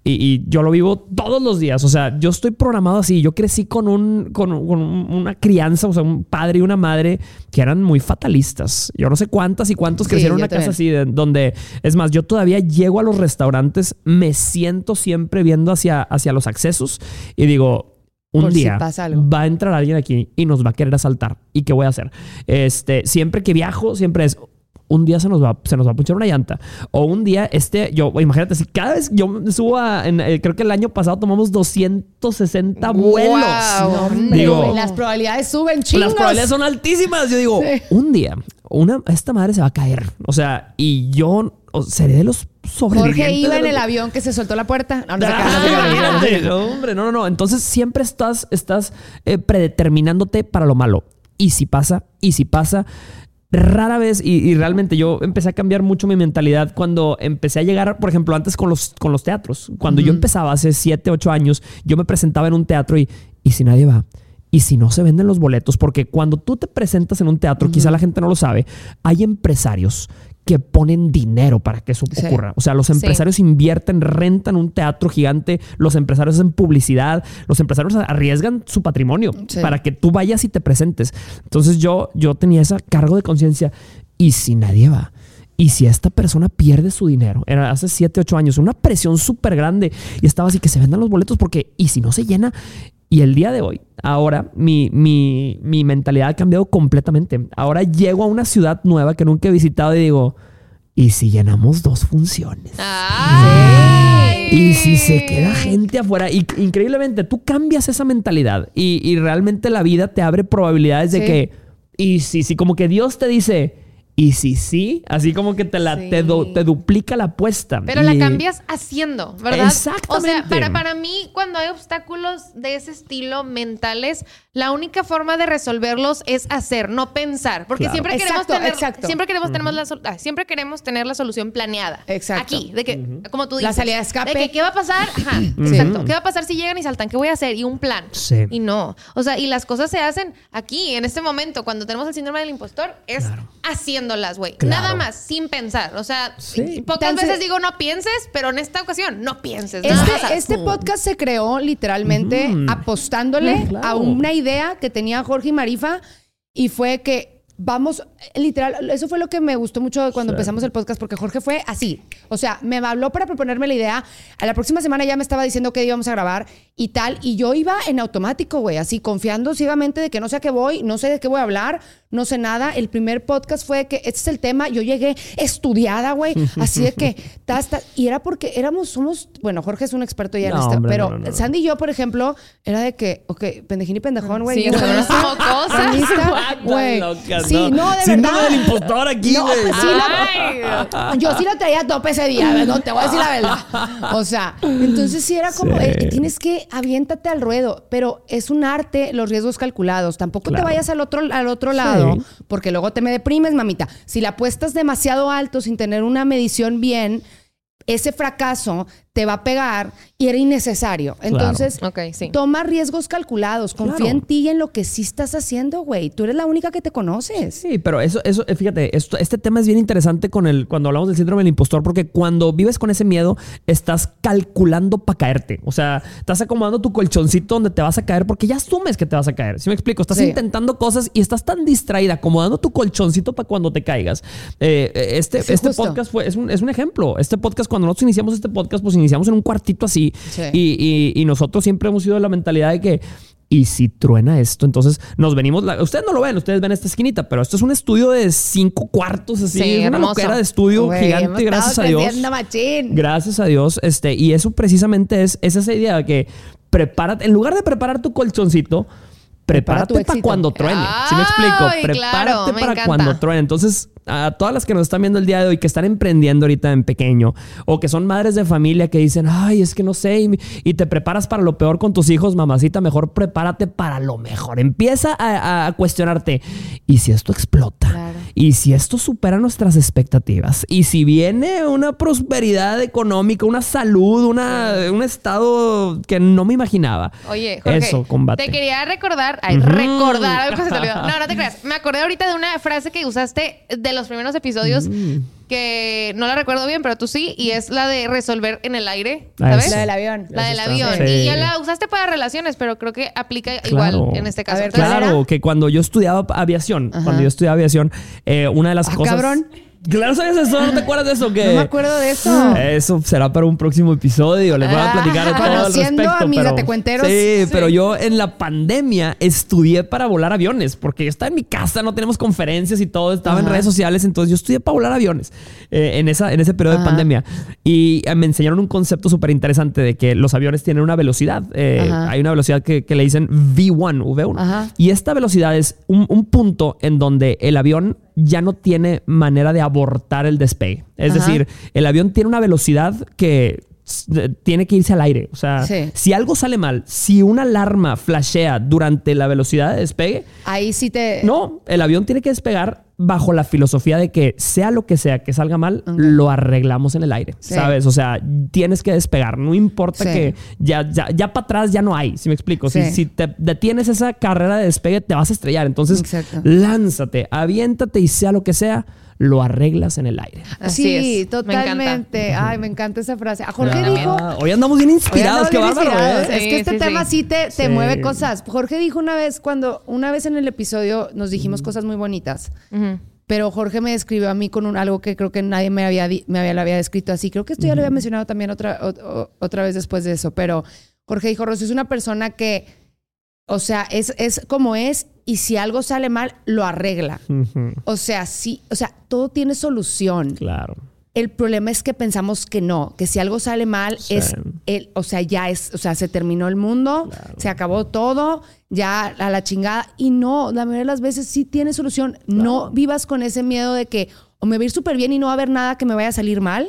[SPEAKER 3] Y, y yo lo vivo todos los días. O sea, yo estoy programado así. Yo crecí con, un, con, con una crianza, o sea, un padre y una madre que eran muy fatalistas. Yo no sé cuántas y cuántos
[SPEAKER 2] Sí,
[SPEAKER 3] crecieron en una
[SPEAKER 2] también.
[SPEAKER 3] casa así, de, donde, es más, yo todavía llego a los restaurantes, me siento siempre viendo hacia, hacia los accesos y digo, un
[SPEAKER 2] Por si
[SPEAKER 3] día
[SPEAKER 2] pasa algo.
[SPEAKER 3] va a entrar alguien aquí y nos va a querer asaltar. ¿Y qué voy a hacer? Este, siempre que viajo, siempre es... Un día se nos va, se nos va a punchar una llanta. O un día, este, yo, imagínate, si cada vez yo subo a, en, eh, creo que el año pasado tomamos doscientos sesenta vuelos.
[SPEAKER 4] Wow.
[SPEAKER 2] No, hombre,
[SPEAKER 3] Digo,
[SPEAKER 2] güey, las probabilidades suben chingos.
[SPEAKER 3] las probabilidades son altísimas. Yo digo,
[SPEAKER 2] Sí.
[SPEAKER 3] un día, una, esta madre se va a caer. O sea, y yo o, seré de los sobrevivientes.
[SPEAKER 2] Jorge iba
[SPEAKER 3] de
[SPEAKER 2] en
[SPEAKER 3] los-
[SPEAKER 2] el avión que se soltó la puerta. No, no se
[SPEAKER 3] Ah,
[SPEAKER 2] crean, no se crean, no se crean, no se crean.
[SPEAKER 3] no, hombre, no, no, no. Entonces siempre estás, estás eh, predeterminándote para lo malo. Y si pasa, y si pasa, rara vez, y, y realmente yo empecé a cambiar mucho mi mentalidad cuando empecé a llegar, por ejemplo, antes con los, con los teatros. Cuando yo empezaba hace siete, ocho años, yo me presentaba en un teatro y, y si nadie va. Y si no se venden los boletos, porque cuando tú te presentas en un teatro, quizá la gente no lo sabe, hay empresarios que ponen dinero para que eso
[SPEAKER 2] Sí.
[SPEAKER 3] ocurra. O sea, los empresarios invierten, rentan un teatro gigante, los empresarios hacen publicidad, los empresarios arriesgan su patrimonio
[SPEAKER 2] Sí.
[SPEAKER 3] para que tú vayas y te presentes. Entonces yo, yo tenía ese cargo de conciencia. ¿Y si nadie va? ¿Y si esta persona pierde su dinero? Era hace siete, ocho años, una presión súper grande. Y estaba así que se vendan los boletos porque, ¿y si no se llena? Y el día de hoy, ahora mi, mi, mi mentalidad ha cambiado completamente. Ahora llego a una ciudad nueva que nunca he visitado y digo, ¿y si llenamos dos funciones?
[SPEAKER 4] Ay.
[SPEAKER 3] Y si se queda gente afuera, y increíblemente tú cambias esa mentalidad y, y realmente la vida te abre probabilidades de
[SPEAKER 2] Sí.
[SPEAKER 3] que, y si, si como que Dios te dice, y si sí, así como que te, la,
[SPEAKER 2] Sí.
[SPEAKER 3] te, du- te duplica la apuesta.
[SPEAKER 4] Pero
[SPEAKER 3] Y-
[SPEAKER 4] la cambias haciendo, ¿verdad?
[SPEAKER 3] Exactamente.
[SPEAKER 4] O sea, para, para mí, cuando hay obstáculos de ese estilo mentales, la única forma de resolverlos es hacer, no pensar. Porque
[SPEAKER 3] Claro.
[SPEAKER 4] siempre queremos
[SPEAKER 2] Exacto,
[SPEAKER 4] tener,
[SPEAKER 2] exacto.
[SPEAKER 4] siempre queremos tener la sol- ah, siempre queremos tener la solución planeada.
[SPEAKER 2] Exacto.
[SPEAKER 4] Aquí, de que, como tú
[SPEAKER 2] La
[SPEAKER 4] dices.
[SPEAKER 2] salida de escape.
[SPEAKER 4] De que, ¿qué va a pasar? Ajá, exacto. ¿Qué va a pasar si llegan y saltan? ¿Qué voy a hacer? Y un plan.
[SPEAKER 3] Sí.
[SPEAKER 4] Y no. O sea, y las cosas se hacen aquí, en este momento, cuando tenemos el síndrome del impostor, es haciéndolas, güey.
[SPEAKER 3] Claro.
[SPEAKER 4] Nada más, sin pensar. O sea,
[SPEAKER 3] Sí.
[SPEAKER 4] pocas
[SPEAKER 2] Entonces-
[SPEAKER 4] veces digo no pienses, pero en esta ocasión no pienses. nada más
[SPEAKER 2] Este,
[SPEAKER 4] haz.
[SPEAKER 2] este podcast se creó literalmente apostándole
[SPEAKER 3] Mm, claro.
[SPEAKER 2] a una idea que tenía Jorge y Marifa y fue que vamos, literal, eso fue lo que me gustó mucho cuando
[SPEAKER 3] Sí.
[SPEAKER 2] empezamos el podcast porque Jorge fue así, o sea, me habló para proponerme la idea, a la próxima semana ya me estaba diciendo que íbamos a grabar y tal, y yo iba en automático, güey, así confiando ciegamente de que no sé a qué voy, no sé de qué voy a hablar, no sé nada. El primer podcast fue que este es el tema, yo llegué estudiada, güey, así de que, tas, tas, y era porque éramos, somos, bueno, Jorge es un experto ya en
[SPEAKER 3] No,
[SPEAKER 2] esto,
[SPEAKER 3] hombre,
[SPEAKER 2] pero
[SPEAKER 3] no, no, no.
[SPEAKER 2] Sandy y yo, por ejemplo, era de que, ok, pendejín y pendejón, güey.
[SPEAKER 4] Sí,
[SPEAKER 2] yo
[SPEAKER 4] son
[SPEAKER 2] en
[SPEAKER 4] unas
[SPEAKER 2] esta,
[SPEAKER 4] mocosas.
[SPEAKER 2] en esta,
[SPEAKER 3] Guácala,
[SPEAKER 2] güey.
[SPEAKER 3] loca,
[SPEAKER 2] Sí, no, de
[SPEAKER 3] Síndrome
[SPEAKER 2] verdad.
[SPEAKER 3] del impostor aquí,
[SPEAKER 2] No,
[SPEAKER 3] güey.
[SPEAKER 2] sí,
[SPEAKER 4] Ay,
[SPEAKER 2] lo- yo sí lo traía a tope ese día, no te voy a decir la verdad. O sea, entonces sí era como,
[SPEAKER 3] Sí.
[SPEAKER 2] eh, tienes que aviéntate al ruedo, pero es un arte los riesgos calculados. Tampoco
[SPEAKER 3] Claro.
[SPEAKER 2] te vayas al otro, al otro lado, porque luego te me deprimes, mamita. Si la apuestas demasiado alto sin tener una medición bien, ese fracaso te va a pegar y era innecesario. Entonces,
[SPEAKER 4] Ok, sí.
[SPEAKER 2] toma riesgos calculados, confía
[SPEAKER 3] Claro.
[SPEAKER 2] en ti y en lo que sí estás haciendo, güey. Tú eres la única que te conoces.
[SPEAKER 3] Sí, pero eso, eso, eh, fíjate, esto, este tema es bien interesante con el, cuando hablamos del síndrome del impostor, porque cuando vives con ese miedo, estás calculando para caerte. O sea, estás acomodando tu colchoncito donde te vas a caer porque ya asumes que te vas a caer. ¿Sí me explico? Estás
[SPEAKER 2] Sí.
[SPEAKER 3] intentando cosas y estás tan distraída, acomodando tu colchoncito para cuando te caigas. Eh, eh, este
[SPEAKER 2] Sí,
[SPEAKER 3] este
[SPEAKER 2] justo.
[SPEAKER 3] podcast fue, es, un, es un ejemplo. Este podcast, cuando nosotros iniciamos este podcast, pues iniciamos en un cuartito así.
[SPEAKER 2] Sí.
[SPEAKER 3] Y, y- y nosotros siempre hemos sido de la mentalidad de que, ¿y si truena esto? Entonces nos venimos... la- ustedes no lo ven, ustedes ven esta esquinita, pero esto es un estudio de cinco cuartos, así.
[SPEAKER 4] Sí,
[SPEAKER 3] es una
[SPEAKER 4] hermoso.
[SPEAKER 3] loquera de estudio
[SPEAKER 2] Güey, hemos
[SPEAKER 3] gigante, gracias a
[SPEAKER 2] estado
[SPEAKER 3] Dios.
[SPEAKER 2] creciendo, machín.
[SPEAKER 3] Gracias a Dios. Este, y eso precisamente es, es esa idea de que prepárate, en lugar de preparar tu colchoncito,
[SPEAKER 2] Prepara tu
[SPEAKER 3] prepárate para
[SPEAKER 2] éxito.
[SPEAKER 3] cuando truene. ¿Sí me explico?
[SPEAKER 4] Ay,
[SPEAKER 3] Prepárate
[SPEAKER 4] claro, me
[SPEAKER 3] para
[SPEAKER 4] encanta.
[SPEAKER 3] cuando truene. Entonces, a todas las que nos están viendo el día de hoy, que están emprendiendo ahorita en pequeño, o que son madres de familia que dicen, ay, es que no sé, y, y te preparas para lo peor con tus hijos, mamacita, mejor prepárate para lo mejor. Empieza a, a cuestionarte, ¿y si esto explota?
[SPEAKER 2] Claro.
[SPEAKER 3] ¿Y si esto supera nuestras expectativas? ¿Y si viene una prosperidad económica, una salud, una, un estado que no me imaginaba?
[SPEAKER 4] Oye, Jorge,
[SPEAKER 3] Eso, combate.
[SPEAKER 4] te quería recordar, ay,
[SPEAKER 3] Ujú.
[SPEAKER 4] recordar algo que se te olvidó. No, no te creas. Me acordé ahorita de una frase que usaste de los primeros episodios
[SPEAKER 3] Mm.
[SPEAKER 4] que que no la recuerdo bien, pero tú sí, y es la de resolver en el aire, ¿sabes?
[SPEAKER 2] La del avión.
[SPEAKER 4] La del
[SPEAKER 3] Eso
[SPEAKER 4] avión.
[SPEAKER 3] está. Sí.
[SPEAKER 4] Y ya la usaste para relaciones, pero creo que aplica
[SPEAKER 3] Claro.
[SPEAKER 4] igual en este caso.
[SPEAKER 2] A ver,
[SPEAKER 4] Entonces,
[SPEAKER 2] ¿cuál
[SPEAKER 3] Claro,
[SPEAKER 2] era?
[SPEAKER 3] que cuando yo estudiaba aviación,
[SPEAKER 2] Ajá.
[SPEAKER 3] cuando yo estudiaba aviación, eh, una de las
[SPEAKER 2] Ah,
[SPEAKER 3] cosas...
[SPEAKER 2] cabrón.
[SPEAKER 3] Claro, ¿sabes eso? ¿No te acuerdas de eso? Que
[SPEAKER 2] No me acuerdo de eso.
[SPEAKER 3] Eso será para un próximo episodio. Les voy a
[SPEAKER 4] Ah,
[SPEAKER 3] platicar todo al
[SPEAKER 2] conociendo
[SPEAKER 3] respecto.
[SPEAKER 2] a mis
[SPEAKER 3] pero-
[SPEAKER 2] datecuenteros.
[SPEAKER 3] Sí,
[SPEAKER 2] Sí.
[SPEAKER 3] pero yo en la pandemia estudié para volar aviones porque yo estaba en mi casa, no tenemos conferencias y todo, estaba en
[SPEAKER 2] Ajá.
[SPEAKER 3] redes sociales, entonces yo estudié para volar aviones eh, en, esa, en ese periodo de
[SPEAKER 2] Ajá.
[SPEAKER 3] pandemia. Y eh, me enseñaron un concepto súper interesante de que los aviones tienen una velocidad. eh,
[SPEAKER 2] Ajá.
[SPEAKER 3] hay una velocidad que, que le dicen V uno, V uno.
[SPEAKER 2] Ajá.
[SPEAKER 3] Y esta velocidad es un, un punto en donde el avión ya no tiene manera de abortar el despegue. Es
[SPEAKER 2] Ajá.
[SPEAKER 3] decir, el avión tiene una velocidad que s- tiene que irse al aire. O sea,
[SPEAKER 2] Sí.
[SPEAKER 3] si algo sale mal, si una alarma flashea durante la velocidad de despegue,
[SPEAKER 2] Ahí sí te...
[SPEAKER 3] no, el avión tiene que despegar bajo la filosofía de que sea lo que sea que salga mal,
[SPEAKER 2] Ok.
[SPEAKER 3] lo arreglamos en el aire,
[SPEAKER 2] Sí.
[SPEAKER 3] ¿sabes? O sea, tienes que despegar, no importa
[SPEAKER 2] Sí.
[SPEAKER 3] que ya, ya, ya para atrás ya no hay, ¿sí me explico? Si,
[SPEAKER 2] Sí.
[SPEAKER 3] si te detienes esa carrera de despegue, te vas a estrellar. Entonces,
[SPEAKER 2] Exacto.
[SPEAKER 3] lánzate, aviéntate y sea lo que sea, lo arreglas en el aire.
[SPEAKER 4] Así
[SPEAKER 2] Sí,
[SPEAKER 4] es. Me encanta.
[SPEAKER 2] totalmente. Ay, me encanta esa frase. A Jorge
[SPEAKER 3] Ah,
[SPEAKER 2] dijo...
[SPEAKER 3] hoy andamos bien
[SPEAKER 2] Hoy
[SPEAKER 3] inspirados,
[SPEAKER 2] andamos
[SPEAKER 3] qué
[SPEAKER 2] bien
[SPEAKER 3] bárbaro.
[SPEAKER 2] inspirados.
[SPEAKER 3] ¿eh?
[SPEAKER 2] Es que este
[SPEAKER 4] Sí, sí,
[SPEAKER 2] tema
[SPEAKER 4] sí.
[SPEAKER 2] sí te, te
[SPEAKER 3] Sí.
[SPEAKER 2] mueve cosas. Jorge dijo una vez, cuando una vez en el episodio nos dijimos cosas muy bonitas,
[SPEAKER 4] Ujú.
[SPEAKER 2] pero Jorge me describió a mí con un, algo que creo que nadie me había, di- me había, lo había descrito así. Creo que esto ya lo había mencionado también otra, o- o- otra vez después de eso, pero Jorge dijo, Rocío es una persona que, o sea, es, es como es y si algo sale mal, lo arregla.
[SPEAKER 3] Ujú,
[SPEAKER 2] O sea, sí, o sea, todo tiene solución.
[SPEAKER 3] claro.
[SPEAKER 2] El problema es que pensamos que no, que si algo sale mal
[SPEAKER 3] Sí.
[SPEAKER 2] es el, o sea, ya es, o sea, se terminó el mundo, se acabó todo, ya a la chingada. Y no, la mayoría de las veces sí tiene solución. No vivas con ese miedo de que o me va a ir súper bien y no va a haber nada que me vaya a salir mal,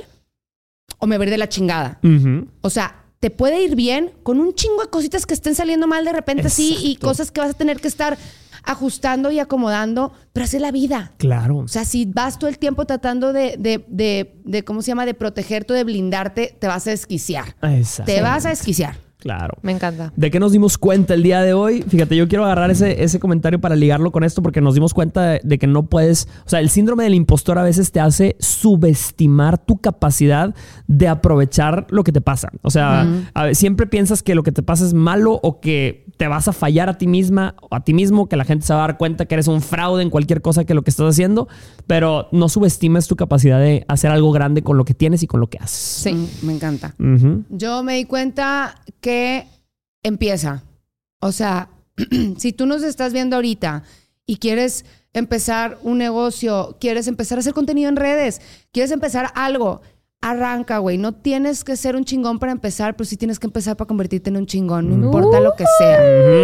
[SPEAKER 2] o me va a ir de la chingada.
[SPEAKER 3] Ujú.
[SPEAKER 2] O sea, te puede ir bien con un chingo de cositas que estén saliendo mal de repente así y
[SPEAKER 3] Exacto.
[SPEAKER 2] cosas que vas a tener que estar ajustando y acomodando, pero así es la vida.
[SPEAKER 3] Claro.
[SPEAKER 2] O sea, si vas todo el tiempo tratando de, de, de, de, ¿cómo se llama? De protegerte o de blindarte, te vas a desquiciar.
[SPEAKER 3] Exacto.
[SPEAKER 2] Te vas a desquiciar.
[SPEAKER 3] Claro.
[SPEAKER 4] Me encanta.
[SPEAKER 3] ¿De qué nos dimos cuenta el día de hoy? Fíjate, yo quiero agarrar ese, ese comentario para ligarlo con esto porque nos dimos cuenta de, de que no puedes... O sea, el síndrome del impostor a veces te hace subestimar tu capacidad de aprovechar lo que te pasa. O sea, a ver, siempre piensas que lo que te pasa es malo o que te vas a fallar a ti misma o a ti mismo, que la gente se va a dar cuenta que eres un fraude en cualquier cosa que lo que estás haciendo, pero no subestimes tu capacidad de hacer algo grande con lo que tienes y con lo que haces.
[SPEAKER 4] Sí.
[SPEAKER 2] Mm, me encanta.
[SPEAKER 3] Ujú.
[SPEAKER 2] Yo me di cuenta que empieza. O sea, si tú nos estás viendo ahorita y quieres empezar un negocio, quieres empezar a hacer contenido en redes, quieres empezar algo, arranca, güey. No tienes que ser un chingón para empezar, pero sí tienes que empezar para convertirte en un chingón. No importa lo que sea.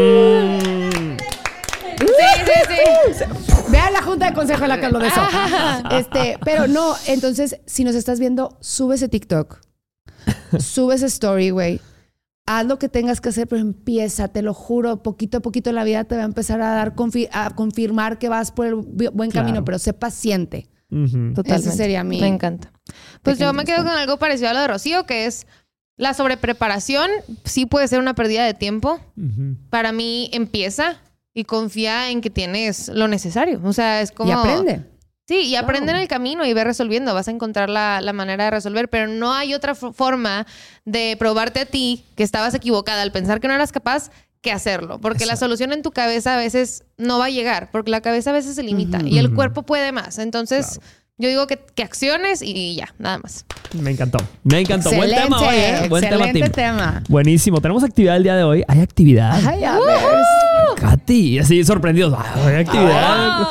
[SPEAKER 4] Sí, sí, sí.
[SPEAKER 2] Vean la junta de consejo de la que hablo de eso. Este, pero no, entonces, si nos estás viendo, sube ese TikTok. Sube ese story, güey. Haz lo que tengas que hacer, pero empieza, te lo juro, poquito a poquito la vida te va a empezar a dar confi- a confirmar que vas por el bu- buen
[SPEAKER 3] Claro.
[SPEAKER 2] camino, pero sé paciente.
[SPEAKER 3] Ujú.
[SPEAKER 4] Totalmente.
[SPEAKER 2] Ese sería mi-
[SPEAKER 4] Me encanta. Pues
[SPEAKER 2] pequeño
[SPEAKER 4] yo me quedo
[SPEAKER 2] responde.
[SPEAKER 4] con algo parecido a lo de Rocío, que es la sobrepreparación. Sí puede ser una pérdida de tiempo.
[SPEAKER 3] Ujú.
[SPEAKER 4] Para mí empieza y confía en que tienes lo necesario. O sea, es como...
[SPEAKER 2] Y aprende.
[SPEAKER 4] Sí, y aprende en el camino y ve resolviendo. Vas a encontrar la, la manera de resolver, pero no hay otra f- forma de probarte a ti que estabas equivocada al pensar que no eras capaz que hacerlo. Porque la
[SPEAKER 3] Exacto.
[SPEAKER 4] solución en tu cabeza a veces no va a llegar, porque la cabeza a veces se limita
[SPEAKER 2] Ujú.
[SPEAKER 4] y el
[SPEAKER 3] Ujú.
[SPEAKER 4] cuerpo puede más. Entonces, yo digo que, que acciones y ya, nada más.
[SPEAKER 3] Me encantó. Me encantó. Buen tema hoy, ¿eh? Buen tema,
[SPEAKER 2] excelente
[SPEAKER 3] Tim.
[SPEAKER 2] tema.
[SPEAKER 3] Buenísimo. Tenemos actividad el día de hoy. ¿Hay actividad?
[SPEAKER 2] Ay, a ver.
[SPEAKER 3] Katy, así sorprendidos. Ah, ¿hay actividad?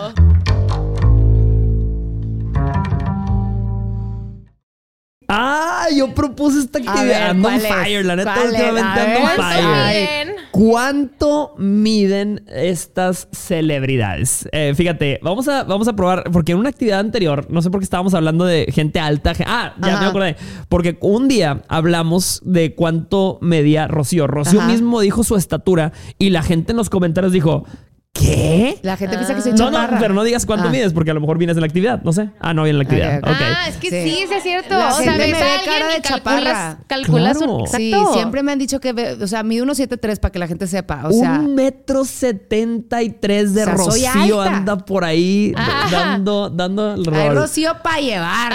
[SPEAKER 3] Ah, yo propuse esta actividad.
[SPEAKER 2] ver,
[SPEAKER 3] Ando on
[SPEAKER 2] ¿cuál es?
[SPEAKER 3] fire, la neta,
[SPEAKER 2] ¿Cuál es?
[SPEAKER 3] últimamente
[SPEAKER 2] A
[SPEAKER 3] ando
[SPEAKER 2] ver,
[SPEAKER 3] on
[SPEAKER 2] ¿cuánto
[SPEAKER 3] fire.
[SPEAKER 4] Bien.
[SPEAKER 3] ¿Cuánto miden estas celebridades? Eh, fíjate, vamos a, vamos a probar, porque en una actividad anterior, no sé por qué estábamos hablando de gente alta. gen- Ah, ya
[SPEAKER 2] Ajá.
[SPEAKER 3] me acordé. Porque un día hablamos de cuánto medía Rocío. Rocío
[SPEAKER 2] Ajá.
[SPEAKER 3] mismo dijo su estatura y la gente en los comentarios dijo... ¿Qué?
[SPEAKER 2] La gente piensa que soy
[SPEAKER 3] No, no,
[SPEAKER 2] chaparra.
[SPEAKER 3] pero no digas cuánto
[SPEAKER 2] Ah.
[SPEAKER 3] mides, porque a lo mejor vienes en la actividad. No sé. Ah, no, viene en la actividad.
[SPEAKER 2] Ok,
[SPEAKER 3] Ok.
[SPEAKER 2] ok.
[SPEAKER 4] Ah, es que
[SPEAKER 2] Sí.
[SPEAKER 4] sí, sí es cierto.
[SPEAKER 2] La
[SPEAKER 4] o sea,
[SPEAKER 2] gente
[SPEAKER 4] ves
[SPEAKER 2] me
[SPEAKER 4] a
[SPEAKER 2] ve
[SPEAKER 4] alguien
[SPEAKER 2] cara de
[SPEAKER 4] y calculas,
[SPEAKER 2] chaparra.
[SPEAKER 4] calculas
[SPEAKER 3] Claro.
[SPEAKER 4] un...
[SPEAKER 2] Sí,
[SPEAKER 4] Exacto.
[SPEAKER 2] siempre me han dicho que, ve- o sea, mido uno setenta y tres para que la gente sepa. O sea,
[SPEAKER 3] Un metro setenta y tres de
[SPEAKER 2] O sea, soy
[SPEAKER 3] Rocío
[SPEAKER 2] alta.
[SPEAKER 3] anda por ahí
[SPEAKER 4] Ah.
[SPEAKER 3] dando, dando el
[SPEAKER 2] hay
[SPEAKER 3] rol.
[SPEAKER 2] Rocío para llevar.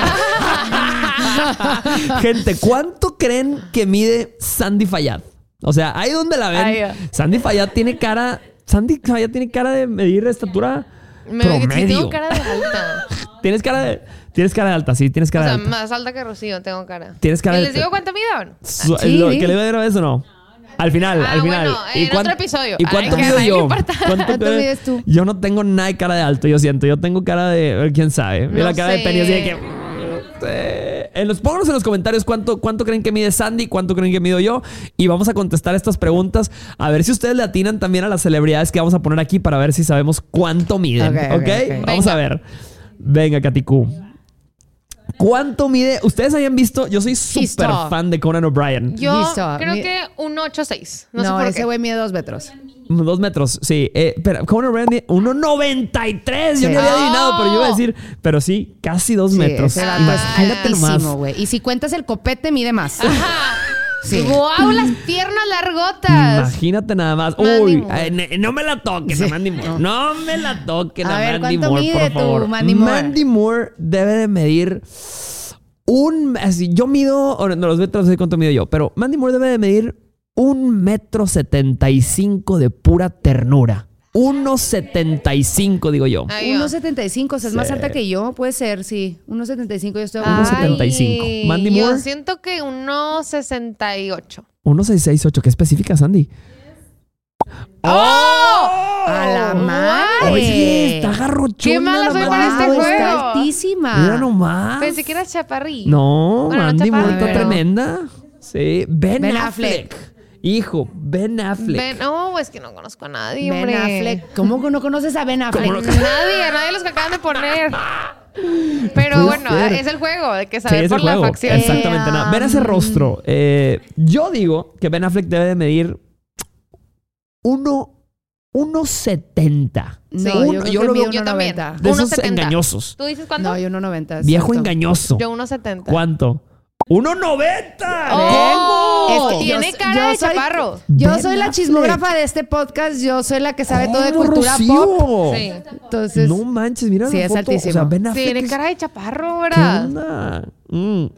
[SPEAKER 3] Gente, ¿cuánto creen que mide Sandy Fayad? O sea, ahí donde la ven,
[SPEAKER 4] Ay, ya.
[SPEAKER 3] Sandy Fayad tiene cara... Sandy Fayad tiene cara de medir estatura
[SPEAKER 4] Me sí
[SPEAKER 3] promedio.
[SPEAKER 4] tengo cara de alta.
[SPEAKER 3] Tienes cara de... Tienes cara de alta, sí, tienes
[SPEAKER 4] O
[SPEAKER 3] cara
[SPEAKER 4] sea,
[SPEAKER 3] de alta.
[SPEAKER 4] más alta que Rocío tengo cara.
[SPEAKER 3] Tienes cara
[SPEAKER 4] ¿Y
[SPEAKER 3] de...
[SPEAKER 4] les digo cuánto mido?
[SPEAKER 3] Su-
[SPEAKER 2] Sí,
[SPEAKER 3] lo-
[SPEAKER 2] di.
[SPEAKER 3] ¿Que le voy a dar eso o no? Al final,
[SPEAKER 4] Ah,
[SPEAKER 3] al final.
[SPEAKER 4] bueno, en
[SPEAKER 3] cuán-
[SPEAKER 4] otro episodio.
[SPEAKER 3] ¿Y cuánto
[SPEAKER 4] Ay,
[SPEAKER 3] mido
[SPEAKER 4] que- ay,
[SPEAKER 3] yo?
[SPEAKER 4] no importa.
[SPEAKER 3] ¿Cuánto,
[SPEAKER 2] ¿Cuánto
[SPEAKER 3] creo-
[SPEAKER 2] mides tú?
[SPEAKER 3] Yo no tengo nada de cara de alto, yo siento. Yo tengo cara de... ¿Quién sabe? Mira
[SPEAKER 4] No
[SPEAKER 3] la cara de
[SPEAKER 4] sé.
[SPEAKER 3] Penny así de que... Eh, En los, pónganos en los comentarios cuánto, cuánto creen que mide Sandy, cuánto creen que mido yo. Y vamos a contestar estas preguntas. A ver si ustedes le atinan también a las celebridades que vamos a poner aquí para ver si sabemos cuánto miden.
[SPEAKER 2] Ok,
[SPEAKER 3] ¿Ok?
[SPEAKER 2] ok, ok.
[SPEAKER 3] Vamos
[SPEAKER 4] Venga.
[SPEAKER 3] a ver. Venga, Katikú. ¿Cuánto mide? Ustedes habían visto, yo soy súper
[SPEAKER 2] tall.
[SPEAKER 3] fan de Conan O'Brien.
[SPEAKER 4] Yo
[SPEAKER 2] Listo.
[SPEAKER 4] creo
[SPEAKER 2] Mi-
[SPEAKER 4] que un ocho seis. No,
[SPEAKER 2] No,
[SPEAKER 4] sé por
[SPEAKER 2] ese
[SPEAKER 4] qué.
[SPEAKER 2] güey mide dos metros.
[SPEAKER 3] Dos metros, sí. Eh, pero Conan O'Brien mide uno noventa y tres. Yo
[SPEAKER 2] Sí.
[SPEAKER 3] no había adivinado, pero yo iba a
[SPEAKER 4] Oh.
[SPEAKER 3] decir, pero sí, casi dos
[SPEAKER 2] Sí,
[SPEAKER 3] metros.
[SPEAKER 2] ese vato es
[SPEAKER 3] Imagínate nomás.
[SPEAKER 2] altísimo, güey. Y si cuentas el copete, mide más.
[SPEAKER 4] Ajá.
[SPEAKER 2] Sí.
[SPEAKER 4] ¡Guau! Las piernas largotas.
[SPEAKER 3] Imagínate nada más.
[SPEAKER 4] Mandy
[SPEAKER 3] Uy,
[SPEAKER 4] Moore.
[SPEAKER 3] eh, ne- no me la toquen a Mandy Moore. No me la toquen
[SPEAKER 2] A
[SPEAKER 3] a,
[SPEAKER 2] ver,
[SPEAKER 3] Mandy
[SPEAKER 2] ¿cuánto
[SPEAKER 3] Moore,
[SPEAKER 2] mide
[SPEAKER 3] por
[SPEAKER 2] tu
[SPEAKER 3] favor.
[SPEAKER 2] Mandy Moore?
[SPEAKER 3] Mandy Moore debe de medir un... Así, yo mido... o No, los metros no sé cuánto mido yo, pero Mandy Moore debe de medir un metro setenta y cinco de pura ternura. Uno setenta y cinco, digo yo.
[SPEAKER 4] Ay, yo.
[SPEAKER 2] uno setenta y cinco, o sea, es más
[SPEAKER 3] Sí.
[SPEAKER 2] alta que yo. Puede ser, sí. uno setenta y cinco, yo estoy a
[SPEAKER 3] uno
[SPEAKER 2] uno
[SPEAKER 3] setenta y cinco.
[SPEAKER 4] Ay,
[SPEAKER 3] Mandy
[SPEAKER 4] Yo
[SPEAKER 3] Moore.
[SPEAKER 4] siento que uno sesenta y ocho.
[SPEAKER 3] uno seis seis ocho. ¿Qué especifica, Sandy?
[SPEAKER 4] ¡Oh!
[SPEAKER 2] A la madre.
[SPEAKER 3] Oye, está garrochona.
[SPEAKER 4] Qué mala soy
[SPEAKER 3] la
[SPEAKER 4] para este
[SPEAKER 3] madre.
[SPEAKER 2] Wow,
[SPEAKER 4] juego.
[SPEAKER 2] está altísima.
[SPEAKER 3] Mira nomás.
[SPEAKER 4] Pensé que eras chaparrilla.
[SPEAKER 3] No,
[SPEAKER 4] Bueno, no
[SPEAKER 3] Mandy
[SPEAKER 4] chaparra,
[SPEAKER 3] Moore está
[SPEAKER 2] pero-
[SPEAKER 3] tremenda. Sí. Ben,
[SPEAKER 2] Ben
[SPEAKER 3] Affleck.
[SPEAKER 2] Affleck.
[SPEAKER 3] Hijo, Ben Affleck.
[SPEAKER 4] Ben- no, es que no conozco a nadie,
[SPEAKER 2] Ben
[SPEAKER 4] hombre.
[SPEAKER 2] Affleck. ¿Cómo que no conoces a Ben Affleck?
[SPEAKER 3] ¿Cómo no?
[SPEAKER 4] Nadie, a nadie de los que acaban de poner. Pero
[SPEAKER 3] Puede
[SPEAKER 4] bueno,
[SPEAKER 3] ser.
[SPEAKER 4] es el juego, de que
[SPEAKER 3] Sí,
[SPEAKER 4] saber
[SPEAKER 3] es
[SPEAKER 4] por
[SPEAKER 3] el
[SPEAKER 4] la
[SPEAKER 3] juego.
[SPEAKER 4] facción.
[SPEAKER 3] Exactamente.
[SPEAKER 2] Eh,
[SPEAKER 3] nada. Ven ese
[SPEAKER 2] um,
[SPEAKER 3] rostro. Eh, yo digo que Ben Affleck debe de medir uno, uno setenta.
[SPEAKER 2] No,
[SPEAKER 4] Sí,
[SPEAKER 2] yo,
[SPEAKER 3] uno-
[SPEAKER 2] creo
[SPEAKER 3] yo
[SPEAKER 2] que
[SPEAKER 3] lo
[SPEAKER 2] mide
[SPEAKER 3] veo-
[SPEAKER 4] Yo también.
[SPEAKER 2] uno noventa.
[SPEAKER 3] De esos
[SPEAKER 4] uno setenta.
[SPEAKER 3] engañosos.
[SPEAKER 4] ¿Tú dices cuánto?
[SPEAKER 2] No, yo uno noventa.
[SPEAKER 3] Viejo
[SPEAKER 2] exacto.
[SPEAKER 3] engañoso.
[SPEAKER 4] Yo uno setenta.
[SPEAKER 3] ¿Cuánto? ¡uno noventa!
[SPEAKER 4] ¡Oh!
[SPEAKER 2] Es que
[SPEAKER 4] Tiene
[SPEAKER 2] yo-
[SPEAKER 4] cara
[SPEAKER 2] yo
[SPEAKER 4] de
[SPEAKER 2] soy-
[SPEAKER 4] chaparro.
[SPEAKER 2] Yo
[SPEAKER 3] Ben
[SPEAKER 2] soy la
[SPEAKER 3] Affleck.
[SPEAKER 2] chismógrafa de este podcast. Yo soy la que sabe todo de
[SPEAKER 3] ¿Cómo,
[SPEAKER 2] cultura
[SPEAKER 3] Rocío?
[SPEAKER 2] pop.
[SPEAKER 4] Sí.
[SPEAKER 2] Entonces,
[SPEAKER 3] No manches, mira
[SPEAKER 2] Sí,
[SPEAKER 3] la
[SPEAKER 2] es
[SPEAKER 3] foto.
[SPEAKER 2] altísimo.
[SPEAKER 3] O sea, Ben Affleck
[SPEAKER 4] Tiene
[SPEAKER 3] es-
[SPEAKER 4] cara de chaparro,
[SPEAKER 3] ¿Qué
[SPEAKER 4] ¿verdad?
[SPEAKER 3] onda? Mm.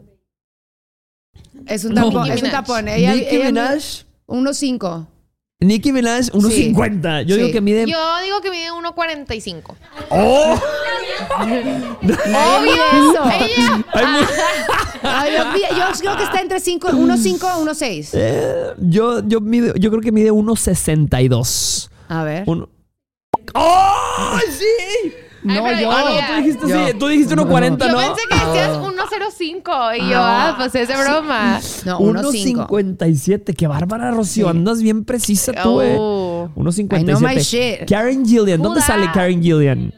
[SPEAKER 2] es un
[SPEAKER 3] No.
[SPEAKER 2] tapón.
[SPEAKER 4] Nicki
[SPEAKER 2] Es un
[SPEAKER 4] Minaj.
[SPEAKER 2] tapón. Ella,
[SPEAKER 3] Nicki
[SPEAKER 2] ella
[SPEAKER 3] Minaj.
[SPEAKER 2] uno cinco.
[SPEAKER 3] Nicki Minaj, uno
[SPEAKER 2] Sí.
[SPEAKER 3] cincuenta. Yo
[SPEAKER 2] Sí.
[SPEAKER 3] digo que mide...
[SPEAKER 4] Yo digo que mide uno cuarenta y cinco.
[SPEAKER 3] ¡Oh!
[SPEAKER 2] ¡Obvio!
[SPEAKER 4] ¡Ella!
[SPEAKER 3] Hay mu-
[SPEAKER 2] Ay, yo, yo creo que está entre cinco, uno cinco o uno seis.
[SPEAKER 3] Eh, yo, yo, mido- yo creo que mide uno sesenta y dos.
[SPEAKER 2] A ver.
[SPEAKER 3] Uno... ¡Oh! ¡Sí!
[SPEAKER 2] No,
[SPEAKER 4] Ay,
[SPEAKER 2] yo.
[SPEAKER 4] pero
[SPEAKER 3] Ah, no,
[SPEAKER 4] ella-
[SPEAKER 3] tú dijiste,
[SPEAKER 2] Yo.
[SPEAKER 3] sí, tú dijiste uno cuarenta,
[SPEAKER 4] Yo
[SPEAKER 3] ¿no?
[SPEAKER 4] pensé que decías uno cero cinco. Y yo, ah, pues es de broma.
[SPEAKER 2] No, uno
[SPEAKER 3] uno
[SPEAKER 2] cinco.
[SPEAKER 3] cincuenta y siete. Qué bárbara, Rocío.
[SPEAKER 2] Sí.
[SPEAKER 3] Andas bien precisa tú, eh.
[SPEAKER 4] Oh.
[SPEAKER 3] uno
[SPEAKER 2] I
[SPEAKER 3] cincuenta y
[SPEAKER 2] know my
[SPEAKER 3] siete.
[SPEAKER 2] shit.
[SPEAKER 3] Karen Gillian. ¿Dónde
[SPEAKER 4] Who
[SPEAKER 3] sale
[SPEAKER 4] that?
[SPEAKER 3] Karen Gillian?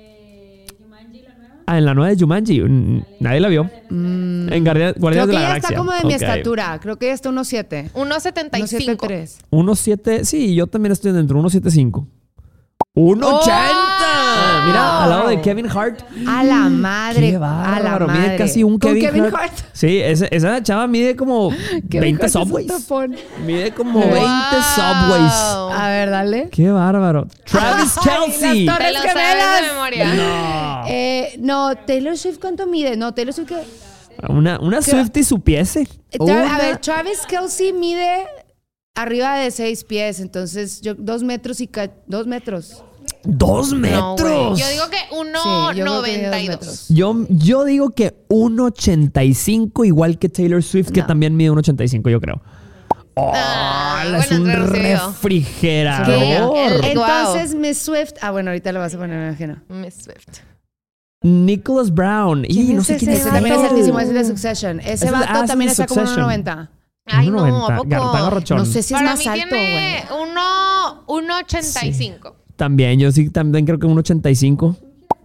[SPEAKER 3] Ah, en la nueva de Jumanji. Mm, Nadie la vio. En Guardia-
[SPEAKER 2] Creo
[SPEAKER 3] Guardianes
[SPEAKER 2] que
[SPEAKER 3] de la
[SPEAKER 2] ella
[SPEAKER 3] Galaxia.
[SPEAKER 2] está como de mi
[SPEAKER 3] Ok.
[SPEAKER 2] estatura. Creo que ella está uno siete.
[SPEAKER 4] uno setenta y
[SPEAKER 2] uno siete
[SPEAKER 4] cinco.
[SPEAKER 2] tres.
[SPEAKER 3] uno siete. Sí, yo también estoy dentro. uno setenta y cinco. uno ochenta.
[SPEAKER 4] Oh.
[SPEAKER 3] Mira, al lado de Kevin Hart.
[SPEAKER 2] A la madre.
[SPEAKER 3] Qué
[SPEAKER 2] a la
[SPEAKER 3] bárbaro.
[SPEAKER 2] madre.
[SPEAKER 3] Mide casi un
[SPEAKER 2] Con
[SPEAKER 3] Kevin,
[SPEAKER 2] Kevin
[SPEAKER 3] Hart.
[SPEAKER 2] Hart.
[SPEAKER 3] Sí, ese- esa chava mide como
[SPEAKER 2] Kevin
[SPEAKER 3] veinte
[SPEAKER 2] Hart es un
[SPEAKER 3] Subways.
[SPEAKER 2] tapón.
[SPEAKER 3] Mide como
[SPEAKER 2] Wow.
[SPEAKER 3] veinte Subways.
[SPEAKER 2] A ver, dale.
[SPEAKER 3] Qué bárbaro. Travis
[SPEAKER 2] Ay,
[SPEAKER 3] Kelce.
[SPEAKER 2] las
[SPEAKER 4] Te
[SPEAKER 2] Torres
[SPEAKER 4] lo sabes
[SPEAKER 2] Gemelas.
[SPEAKER 4] de memoria.
[SPEAKER 3] No.
[SPEAKER 2] Eh, no, Taylor Swift, ¿cuánto mide? No, Taylor Swift, ¿qué?
[SPEAKER 3] Una, una Swiftie supiese.
[SPEAKER 2] Tra-
[SPEAKER 3] Una-
[SPEAKER 2] A ver, Travis Kelce mide arriba de seis pies. Entonces, yo, dos metros y ca- dos metros.
[SPEAKER 3] Dos
[SPEAKER 4] No, güey.
[SPEAKER 3] metros.
[SPEAKER 4] Yo digo que uno
[SPEAKER 2] Sí, yo creo que mide
[SPEAKER 4] noventa y
[SPEAKER 2] dos
[SPEAKER 4] dos.
[SPEAKER 2] metros.
[SPEAKER 3] Yo, yo digo que uno ochenta y cinco, igual que Taylor Swift, que
[SPEAKER 2] No.
[SPEAKER 3] también mide uno ochenta y cinco, yo creo. Oh,
[SPEAKER 4] Ah,
[SPEAKER 3] es
[SPEAKER 4] bueno,
[SPEAKER 3] un
[SPEAKER 4] entre Rocío.
[SPEAKER 3] refrigerador.
[SPEAKER 4] ¿Qué? El-
[SPEAKER 2] Entonces, Miss Swift. Ah, bueno, ahorita lo vas a poner, me imagino.
[SPEAKER 4] Miss Swift.
[SPEAKER 3] Nicholas Brown. Y
[SPEAKER 2] ¿Quién
[SPEAKER 3] no
[SPEAKER 2] es
[SPEAKER 3] sé quién
[SPEAKER 2] ese?
[SPEAKER 3] es.
[SPEAKER 2] Ese también es
[SPEAKER 3] ese.
[SPEAKER 2] altísimo, ese es de Succession. Ese
[SPEAKER 3] Ese-
[SPEAKER 2] vato
[SPEAKER 3] ah, ese
[SPEAKER 2] también
[SPEAKER 3] es de
[SPEAKER 2] está como uno
[SPEAKER 3] Succession.
[SPEAKER 2] noventa.
[SPEAKER 4] Ay, no, ¿a
[SPEAKER 3] uno noventa.
[SPEAKER 4] poco?
[SPEAKER 3] Gar- está garrochón.
[SPEAKER 2] No sé si es
[SPEAKER 4] Para
[SPEAKER 2] más
[SPEAKER 4] mí
[SPEAKER 2] alto,
[SPEAKER 4] tiene
[SPEAKER 2] güey.
[SPEAKER 4] uno, uno ochenta y cinco.
[SPEAKER 3] También, yo sí también creo que un ochenta y cinco.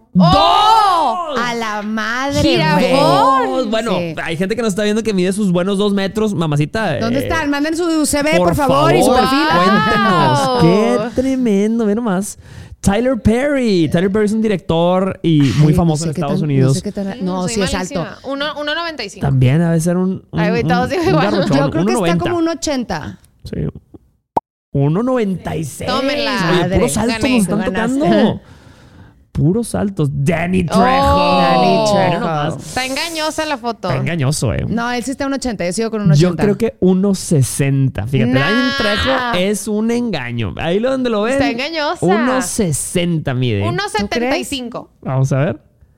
[SPEAKER 4] ¡Oh!
[SPEAKER 2] A la madre,
[SPEAKER 4] Girafón.
[SPEAKER 2] güey.
[SPEAKER 3] ¡Dos! Bueno,
[SPEAKER 2] Sí.
[SPEAKER 3] hay gente que nos está viendo que mide sus buenos dos metros. Mamacita.
[SPEAKER 2] ¿Dónde
[SPEAKER 3] eh,
[SPEAKER 2] están? Manden su C V, por, favor, y su
[SPEAKER 3] favor,
[SPEAKER 2] perfil.
[SPEAKER 3] Cuéntenos.
[SPEAKER 4] Wow.
[SPEAKER 3] Qué tremendo. Ve nomás. Tyler Perry. Tyler Perry es un director y muy
[SPEAKER 2] Ay,
[SPEAKER 3] famoso
[SPEAKER 2] no sé
[SPEAKER 3] en
[SPEAKER 2] qué
[SPEAKER 3] Estados
[SPEAKER 2] tan-
[SPEAKER 3] Unidos.
[SPEAKER 2] No, sé qué tan- no,
[SPEAKER 4] Soy
[SPEAKER 2] sí es
[SPEAKER 4] malísima.
[SPEAKER 2] alto.
[SPEAKER 4] Uno- uno noventa y cinco.
[SPEAKER 3] También debe ser un, un,
[SPEAKER 4] Ay, güey, todos
[SPEAKER 3] un-
[SPEAKER 4] digo
[SPEAKER 3] un
[SPEAKER 4] igual.
[SPEAKER 3] garrochón,
[SPEAKER 2] Yo creo que
[SPEAKER 3] uno
[SPEAKER 2] está
[SPEAKER 3] noventa.
[SPEAKER 2] como un ochenta.
[SPEAKER 3] Sí. uno noventa y seis.
[SPEAKER 4] Tómenla.
[SPEAKER 3] Oye,
[SPEAKER 2] Madre,
[SPEAKER 3] puros saltos
[SPEAKER 4] gané.
[SPEAKER 3] nos están
[SPEAKER 2] Tú ganaste.
[SPEAKER 3] tocando. Puros saltos. Danny Trejo.
[SPEAKER 4] Oh.
[SPEAKER 2] Danny Trejo.
[SPEAKER 3] Mira nomás.
[SPEAKER 4] Está engañosa la foto.
[SPEAKER 3] Está engañoso, eh.
[SPEAKER 2] No, él sí está un ochenta. Yo sigo con un ochenta.
[SPEAKER 3] Yo creo que uno sesenta. Fíjate,
[SPEAKER 4] Nah.
[SPEAKER 3] Danny Trejo es un engaño. Ahí lo donde lo ven.
[SPEAKER 4] Está engañosa.
[SPEAKER 3] uno sesenta mide.
[SPEAKER 4] uno setenta y cinco.
[SPEAKER 3] Vamos a ver.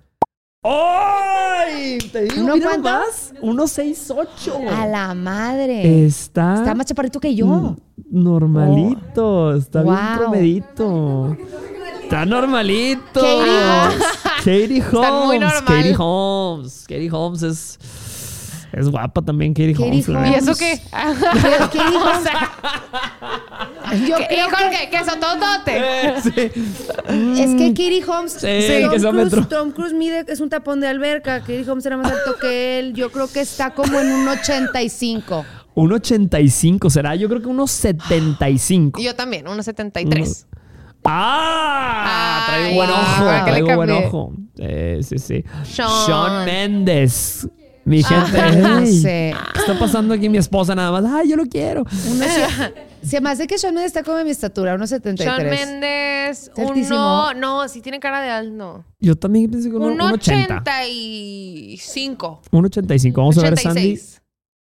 [SPEAKER 3] ¡Ay! Te digo,
[SPEAKER 2] ¿Uno
[SPEAKER 3] mira
[SPEAKER 2] cuánto?
[SPEAKER 3] más. uno sesenta y ocho.
[SPEAKER 2] A la madre.
[SPEAKER 3] Está...
[SPEAKER 2] Está más chaparrito que yo.
[SPEAKER 3] Mm, Normalito. Está bien
[SPEAKER 2] Wow.
[SPEAKER 3] promedito. Está normalito.
[SPEAKER 2] Katie
[SPEAKER 3] Holmes. Katie Holmes.
[SPEAKER 4] Están muy normal.
[SPEAKER 3] Katie Holmes. Katie Holmes es... Es guapa también, Katie,
[SPEAKER 2] Katie
[SPEAKER 3] Holmes. la
[SPEAKER 2] Holmes.
[SPEAKER 4] ¿Y
[SPEAKER 3] neta.
[SPEAKER 4] eso qué?
[SPEAKER 2] ¿Qué- qué dijo?
[SPEAKER 4] O sea,
[SPEAKER 2] Yo
[SPEAKER 4] ¿qué-
[SPEAKER 2] creo
[SPEAKER 4] hijo,
[SPEAKER 2] que...
[SPEAKER 4] ¿qué? ¿Queso totote?
[SPEAKER 3] Eh, sí.
[SPEAKER 2] Es que Katie Holmes,
[SPEAKER 3] Sí,
[SPEAKER 2] Tom,
[SPEAKER 3] que se
[SPEAKER 2] Cruise,
[SPEAKER 3] metro.
[SPEAKER 2] Tom Cruise mide, es un tapón de alberca. Katie Holmes era más alto que él. Yo creo que está como en un ochenta y cinco.
[SPEAKER 3] uno ochenta y cinco será. Yo creo que uno setenta y cinco.
[SPEAKER 4] Yo también, uno setenta y tres.
[SPEAKER 3] ¡Ah!
[SPEAKER 4] Ay,
[SPEAKER 3] Traigo buen
[SPEAKER 4] ¿para
[SPEAKER 3] ojo.
[SPEAKER 4] qué le
[SPEAKER 3] Traigo buen
[SPEAKER 4] cambié?
[SPEAKER 3] ojo. Eh, sí, sí.
[SPEAKER 4] Sean.
[SPEAKER 3] Sean Méndez. Mi gente.
[SPEAKER 2] no
[SPEAKER 3] Ey,
[SPEAKER 2] sé.
[SPEAKER 3] ¿Qué está pasando aquí? Mi esposa nada más. ¡Ay, yo lo quiero!
[SPEAKER 2] Uno se, se me hace que Sean Mendes está como de mi estatura, unos setenta y
[SPEAKER 4] Sean
[SPEAKER 2] tres.
[SPEAKER 4] Méndez,
[SPEAKER 2] Está altísimo.
[SPEAKER 4] uno, no, sí tiene cara de alto.
[SPEAKER 3] Yo también pensé que uno,
[SPEAKER 4] Un
[SPEAKER 3] uno ochenta.
[SPEAKER 4] ochenta y cinco.
[SPEAKER 3] uno ochenta y cinco. Vamos a ver,
[SPEAKER 4] ochenta y
[SPEAKER 3] Sandy.
[SPEAKER 4] seis.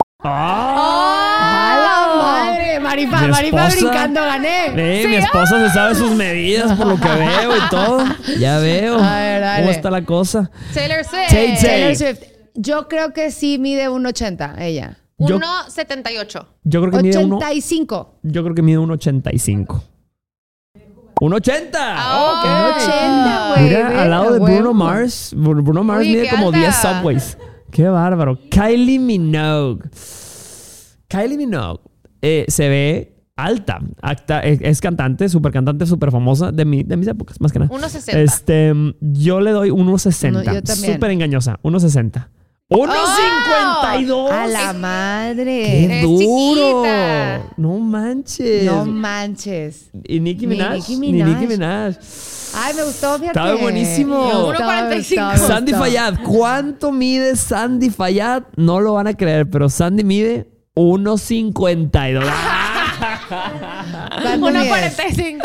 [SPEAKER 3] ¡Ah!
[SPEAKER 2] ¡A la madre! Marifa,
[SPEAKER 3] Mi
[SPEAKER 2] Marifa
[SPEAKER 3] esposa-
[SPEAKER 2] brincando, gané.
[SPEAKER 3] Eh,
[SPEAKER 4] Sí,
[SPEAKER 3] mi esposa se sabe sus medidas por lo que veo y todo. Ya veo.
[SPEAKER 2] A ver, dale.
[SPEAKER 3] ¿Cómo está la cosa?
[SPEAKER 4] Taylor Swift.
[SPEAKER 3] Tay Tay.
[SPEAKER 2] Taylor Swift. Yo creo que sí mide un ochenta, ella.
[SPEAKER 3] Yo-
[SPEAKER 4] uno setenta y ocho.
[SPEAKER 3] Yo creo que mide uno.
[SPEAKER 2] ochenta y cinco.
[SPEAKER 3] Yo creo que mide un ochenta y cinco. ¡Un ochenta!
[SPEAKER 4] Ah,
[SPEAKER 3] Ok.
[SPEAKER 2] Un ochenta, güey.
[SPEAKER 3] Mira,
[SPEAKER 2] Ve,
[SPEAKER 3] al lado
[SPEAKER 2] a
[SPEAKER 3] de Bruno
[SPEAKER 2] huevo.
[SPEAKER 3] Mars. Br- Bruno Mars
[SPEAKER 4] Uy,
[SPEAKER 3] mide
[SPEAKER 4] qué
[SPEAKER 3] como
[SPEAKER 4] alta.
[SPEAKER 3] diez subways. Qué bárbaro. Kylie Minogue. Kylie Minogue eh, se ve alta. Acta- es, es cantante, súper cantante, súper famosa de, mi, de mis épocas, más que nada.
[SPEAKER 4] uno sesenta.
[SPEAKER 3] Este, yo le doy uno sesenta.
[SPEAKER 2] No, yo también.
[SPEAKER 3] Súper engañosa. uno sesenta. ¡uno cincuenta y dos!
[SPEAKER 2] A la madre.
[SPEAKER 3] ¡Qué
[SPEAKER 4] Es
[SPEAKER 3] duro!
[SPEAKER 4] chiquita.
[SPEAKER 3] No manches.
[SPEAKER 2] No manches.
[SPEAKER 3] ¿Y Nicki
[SPEAKER 2] Ni
[SPEAKER 3] Minaj?
[SPEAKER 2] Nicki
[SPEAKER 3] Ni
[SPEAKER 2] Minaj.
[SPEAKER 3] Nicki Minaj.
[SPEAKER 2] Ay, me gustó, fíjate.
[SPEAKER 3] Estaba buenísimo.
[SPEAKER 2] Me gustó,
[SPEAKER 4] uno cuarenta y cinco.
[SPEAKER 2] me gustó, me
[SPEAKER 3] Sandy
[SPEAKER 2] gustó.
[SPEAKER 3] Fayad. ¿Cuánto mide Sandy Fayad? No lo van a creer, pero Sandy mide uno cincuenta y dos.
[SPEAKER 2] ¿Cuánto
[SPEAKER 4] uno
[SPEAKER 2] mides?
[SPEAKER 4] cuarenta y cinco.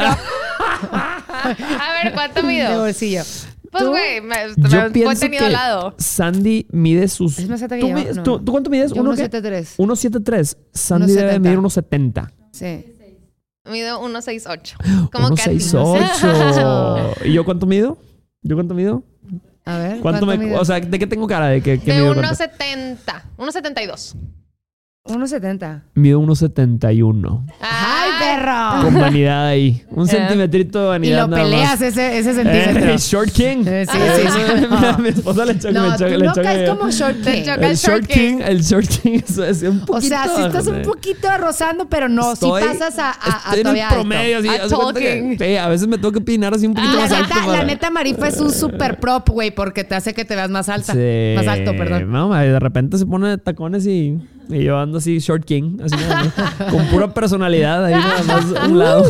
[SPEAKER 4] A ver, ¿cuánto
[SPEAKER 2] De
[SPEAKER 4] mido?
[SPEAKER 2] bolsillo.
[SPEAKER 4] Pues,
[SPEAKER 2] ¿Tú?
[SPEAKER 4] güey, me,
[SPEAKER 3] Yo
[SPEAKER 4] me he
[SPEAKER 3] pienso
[SPEAKER 4] tenido
[SPEAKER 3] que
[SPEAKER 4] al lado.
[SPEAKER 3] Sandy mide sus...
[SPEAKER 2] Es más alta que
[SPEAKER 3] ¿Tú,
[SPEAKER 2] yo,
[SPEAKER 3] mides-
[SPEAKER 2] no.
[SPEAKER 3] tú- tú cuánto mides?
[SPEAKER 2] Yo
[SPEAKER 3] ¿Uno
[SPEAKER 2] uno
[SPEAKER 3] qué?
[SPEAKER 2] setenta y tres.
[SPEAKER 3] uno setenta y tres. Sandy
[SPEAKER 2] uno
[SPEAKER 3] debe
[SPEAKER 2] setenta.
[SPEAKER 3] medir uno setenta.
[SPEAKER 2] Sí.
[SPEAKER 4] Mido uno sesenta y ocho. Como
[SPEAKER 3] uno
[SPEAKER 4] Katy.
[SPEAKER 3] sesenta y ocho. ¿Y yo cuánto mido? ¿Yo cuánto mido?
[SPEAKER 2] A ver.
[SPEAKER 3] ¿Cuánto, me,
[SPEAKER 2] mides?
[SPEAKER 3] o sea, ¿de qué tengo cara? ¿De qué, qué
[SPEAKER 4] De
[SPEAKER 3] mido?
[SPEAKER 4] uno
[SPEAKER 3] cuánto?
[SPEAKER 4] setenta. uno setenta y dos.
[SPEAKER 2] uno setenta.
[SPEAKER 3] Mido uno setenta y uno.
[SPEAKER 2] ¡Ay, perro!
[SPEAKER 3] Con vanidad ahí. Un centimetrito de
[SPEAKER 2] Y
[SPEAKER 3] vanidad
[SPEAKER 2] lo
[SPEAKER 3] nada
[SPEAKER 2] peleas
[SPEAKER 3] más.
[SPEAKER 2] ese, ese
[SPEAKER 3] Eh,
[SPEAKER 2] centímetro.
[SPEAKER 3] Short King.
[SPEAKER 2] Eh, sí, sí, sí.
[SPEAKER 3] A mi esposa le choca,
[SPEAKER 2] No,
[SPEAKER 3] le choca,
[SPEAKER 2] tú
[SPEAKER 3] le
[SPEAKER 2] no
[SPEAKER 3] choca.
[SPEAKER 2] caes como short
[SPEAKER 4] Te
[SPEAKER 2] king.
[SPEAKER 4] choca.
[SPEAKER 3] El
[SPEAKER 4] el
[SPEAKER 3] Short
[SPEAKER 4] Short
[SPEAKER 3] King,
[SPEAKER 4] King.
[SPEAKER 3] el Short King es, es un
[SPEAKER 2] O
[SPEAKER 3] poquito.
[SPEAKER 2] sea, si estás un
[SPEAKER 3] eh.
[SPEAKER 2] poquito rozando, pero no,
[SPEAKER 3] Estoy-
[SPEAKER 2] si pasas a, a, a
[SPEAKER 3] estoy en el
[SPEAKER 2] todavía alto.
[SPEAKER 3] promedio, así.
[SPEAKER 4] A
[SPEAKER 3] haz de cuenta que-
[SPEAKER 4] talking.
[SPEAKER 3] sí, a veces me tengo que pinar así un poquito
[SPEAKER 2] La
[SPEAKER 3] más alto.
[SPEAKER 2] neta,
[SPEAKER 3] para-
[SPEAKER 2] la neta, Marifa es un super prop, güey, porque te hace que te veas más alta.
[SPEAKER 3] Sí.
[SPEAKER 2] Más alto, perdón.
[SPEAKER 3] No, ma, de repente se pone tacones y, y yo ando así, Short King, así nada más, con pura personalidad ahí nada más a un lado.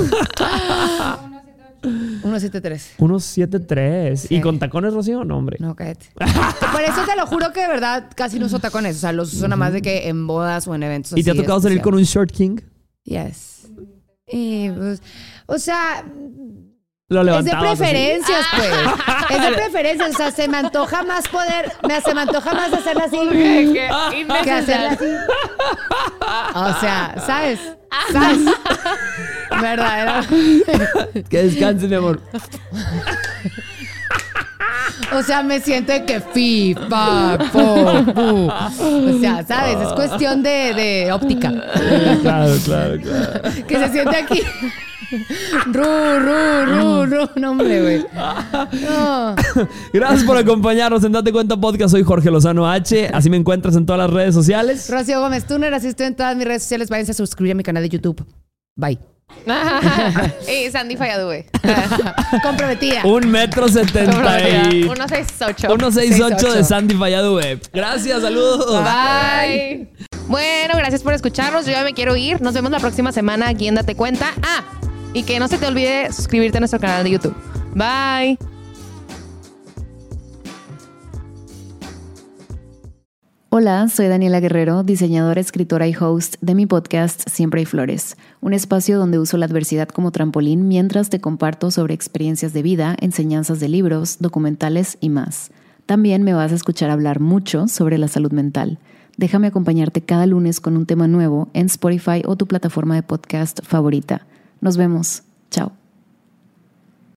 [SPEAKER 2] uno setenta y tres.
[SPEAKER 3] uno setenta y tres.
[SPEAKER 2] Sí.
[SPEAKER 3] ¿Y con tacones, Rocío? No, hombre.
[SPEAKER 2] No, cállate. Por eso te lo juro que de verdad casi no uso tacones. O sea, los uso nada más de que en bodas o en eventos
[SPEAKER 3] ¿Y te ha
[SPEAKER 2] así
[SPEAKER 3] tocado salir con
[SPEAKER 2] especiales.
[SPEAKER 3] un Short King?
[SPEAKER 2] Yes. Y, pues, o sea,
[SPEAKER 3] Lo
[SPEAKER 2] es de
[SPEAKER 3] levantabas así.
[SPEAKER 2] preferencias, pues. Es de preferencias. O sea, se me antoja más poder, me, se me antoja más hacerla así
[SPEAKER 4] Qué
[SPEAKER 2] que hacerla así. O sea, ¿sabes? ¿Sabes? ¿Verdad?
[SPEAKER 3] Que descanse, mi amor.
[SPEAKER 2] O sea, me siento de que fi, fa, fo, fu. O sea, ¿sabes? Es cuestión de, de óptica.
[SPEAKER 3] Claro, claro, claro.
[SPEAKER 2] Que se siente aquí. Ru, ru, ru, ru. No, hombre, güey. No.
[SPEAKER 3] Gracias por acompañarnos en Date Cuenta Podcast. Soy Jorge Lozano H. Así me encuentras en todas las redes sociales.
[SPEAKER 2] Rocío Gómez Tuner, así estoy en todas mis redes sociales. Váyanse a suscribir a mi canal de YouTube. Bye.
[SPEAKER 4] Y Sandy Fayad, güey.
[SPEAKER 2] Comprometida.
[SPEAKER 3] Un metro setenta y...
[SPEAKER 4] uno sesenta y ocho.
[SPEAKER 3] uno sesenta y ocho de Sandy Falladue. Gracias, saludos.
[SPEAKER 4] Bye. Bueno, gracias por escucharnos. Yo ya me quiero ir. Nos vemos la próxima semana aquí en Date Cuenta. Ah, y que no se te olvide suscribirte a nuestro canal de YouTube. Bye.
[SPEAKER 1] Hola, soy Daniela Guerrero, diseñadora, escritora y host de mi podcast Siempre hay Flores, un espacio donde uso la adversidad como trampolín mientras te comparto sobre experiencias de vida, enseñanzas de libros, documentales y más. También me vas a escuchar hablar mucho sobre la salud mental. Déjame acompañarte cada lunes con un tema nuevo en Spotify o tu plataforma de podcast favorita. Nos vemos. Chao.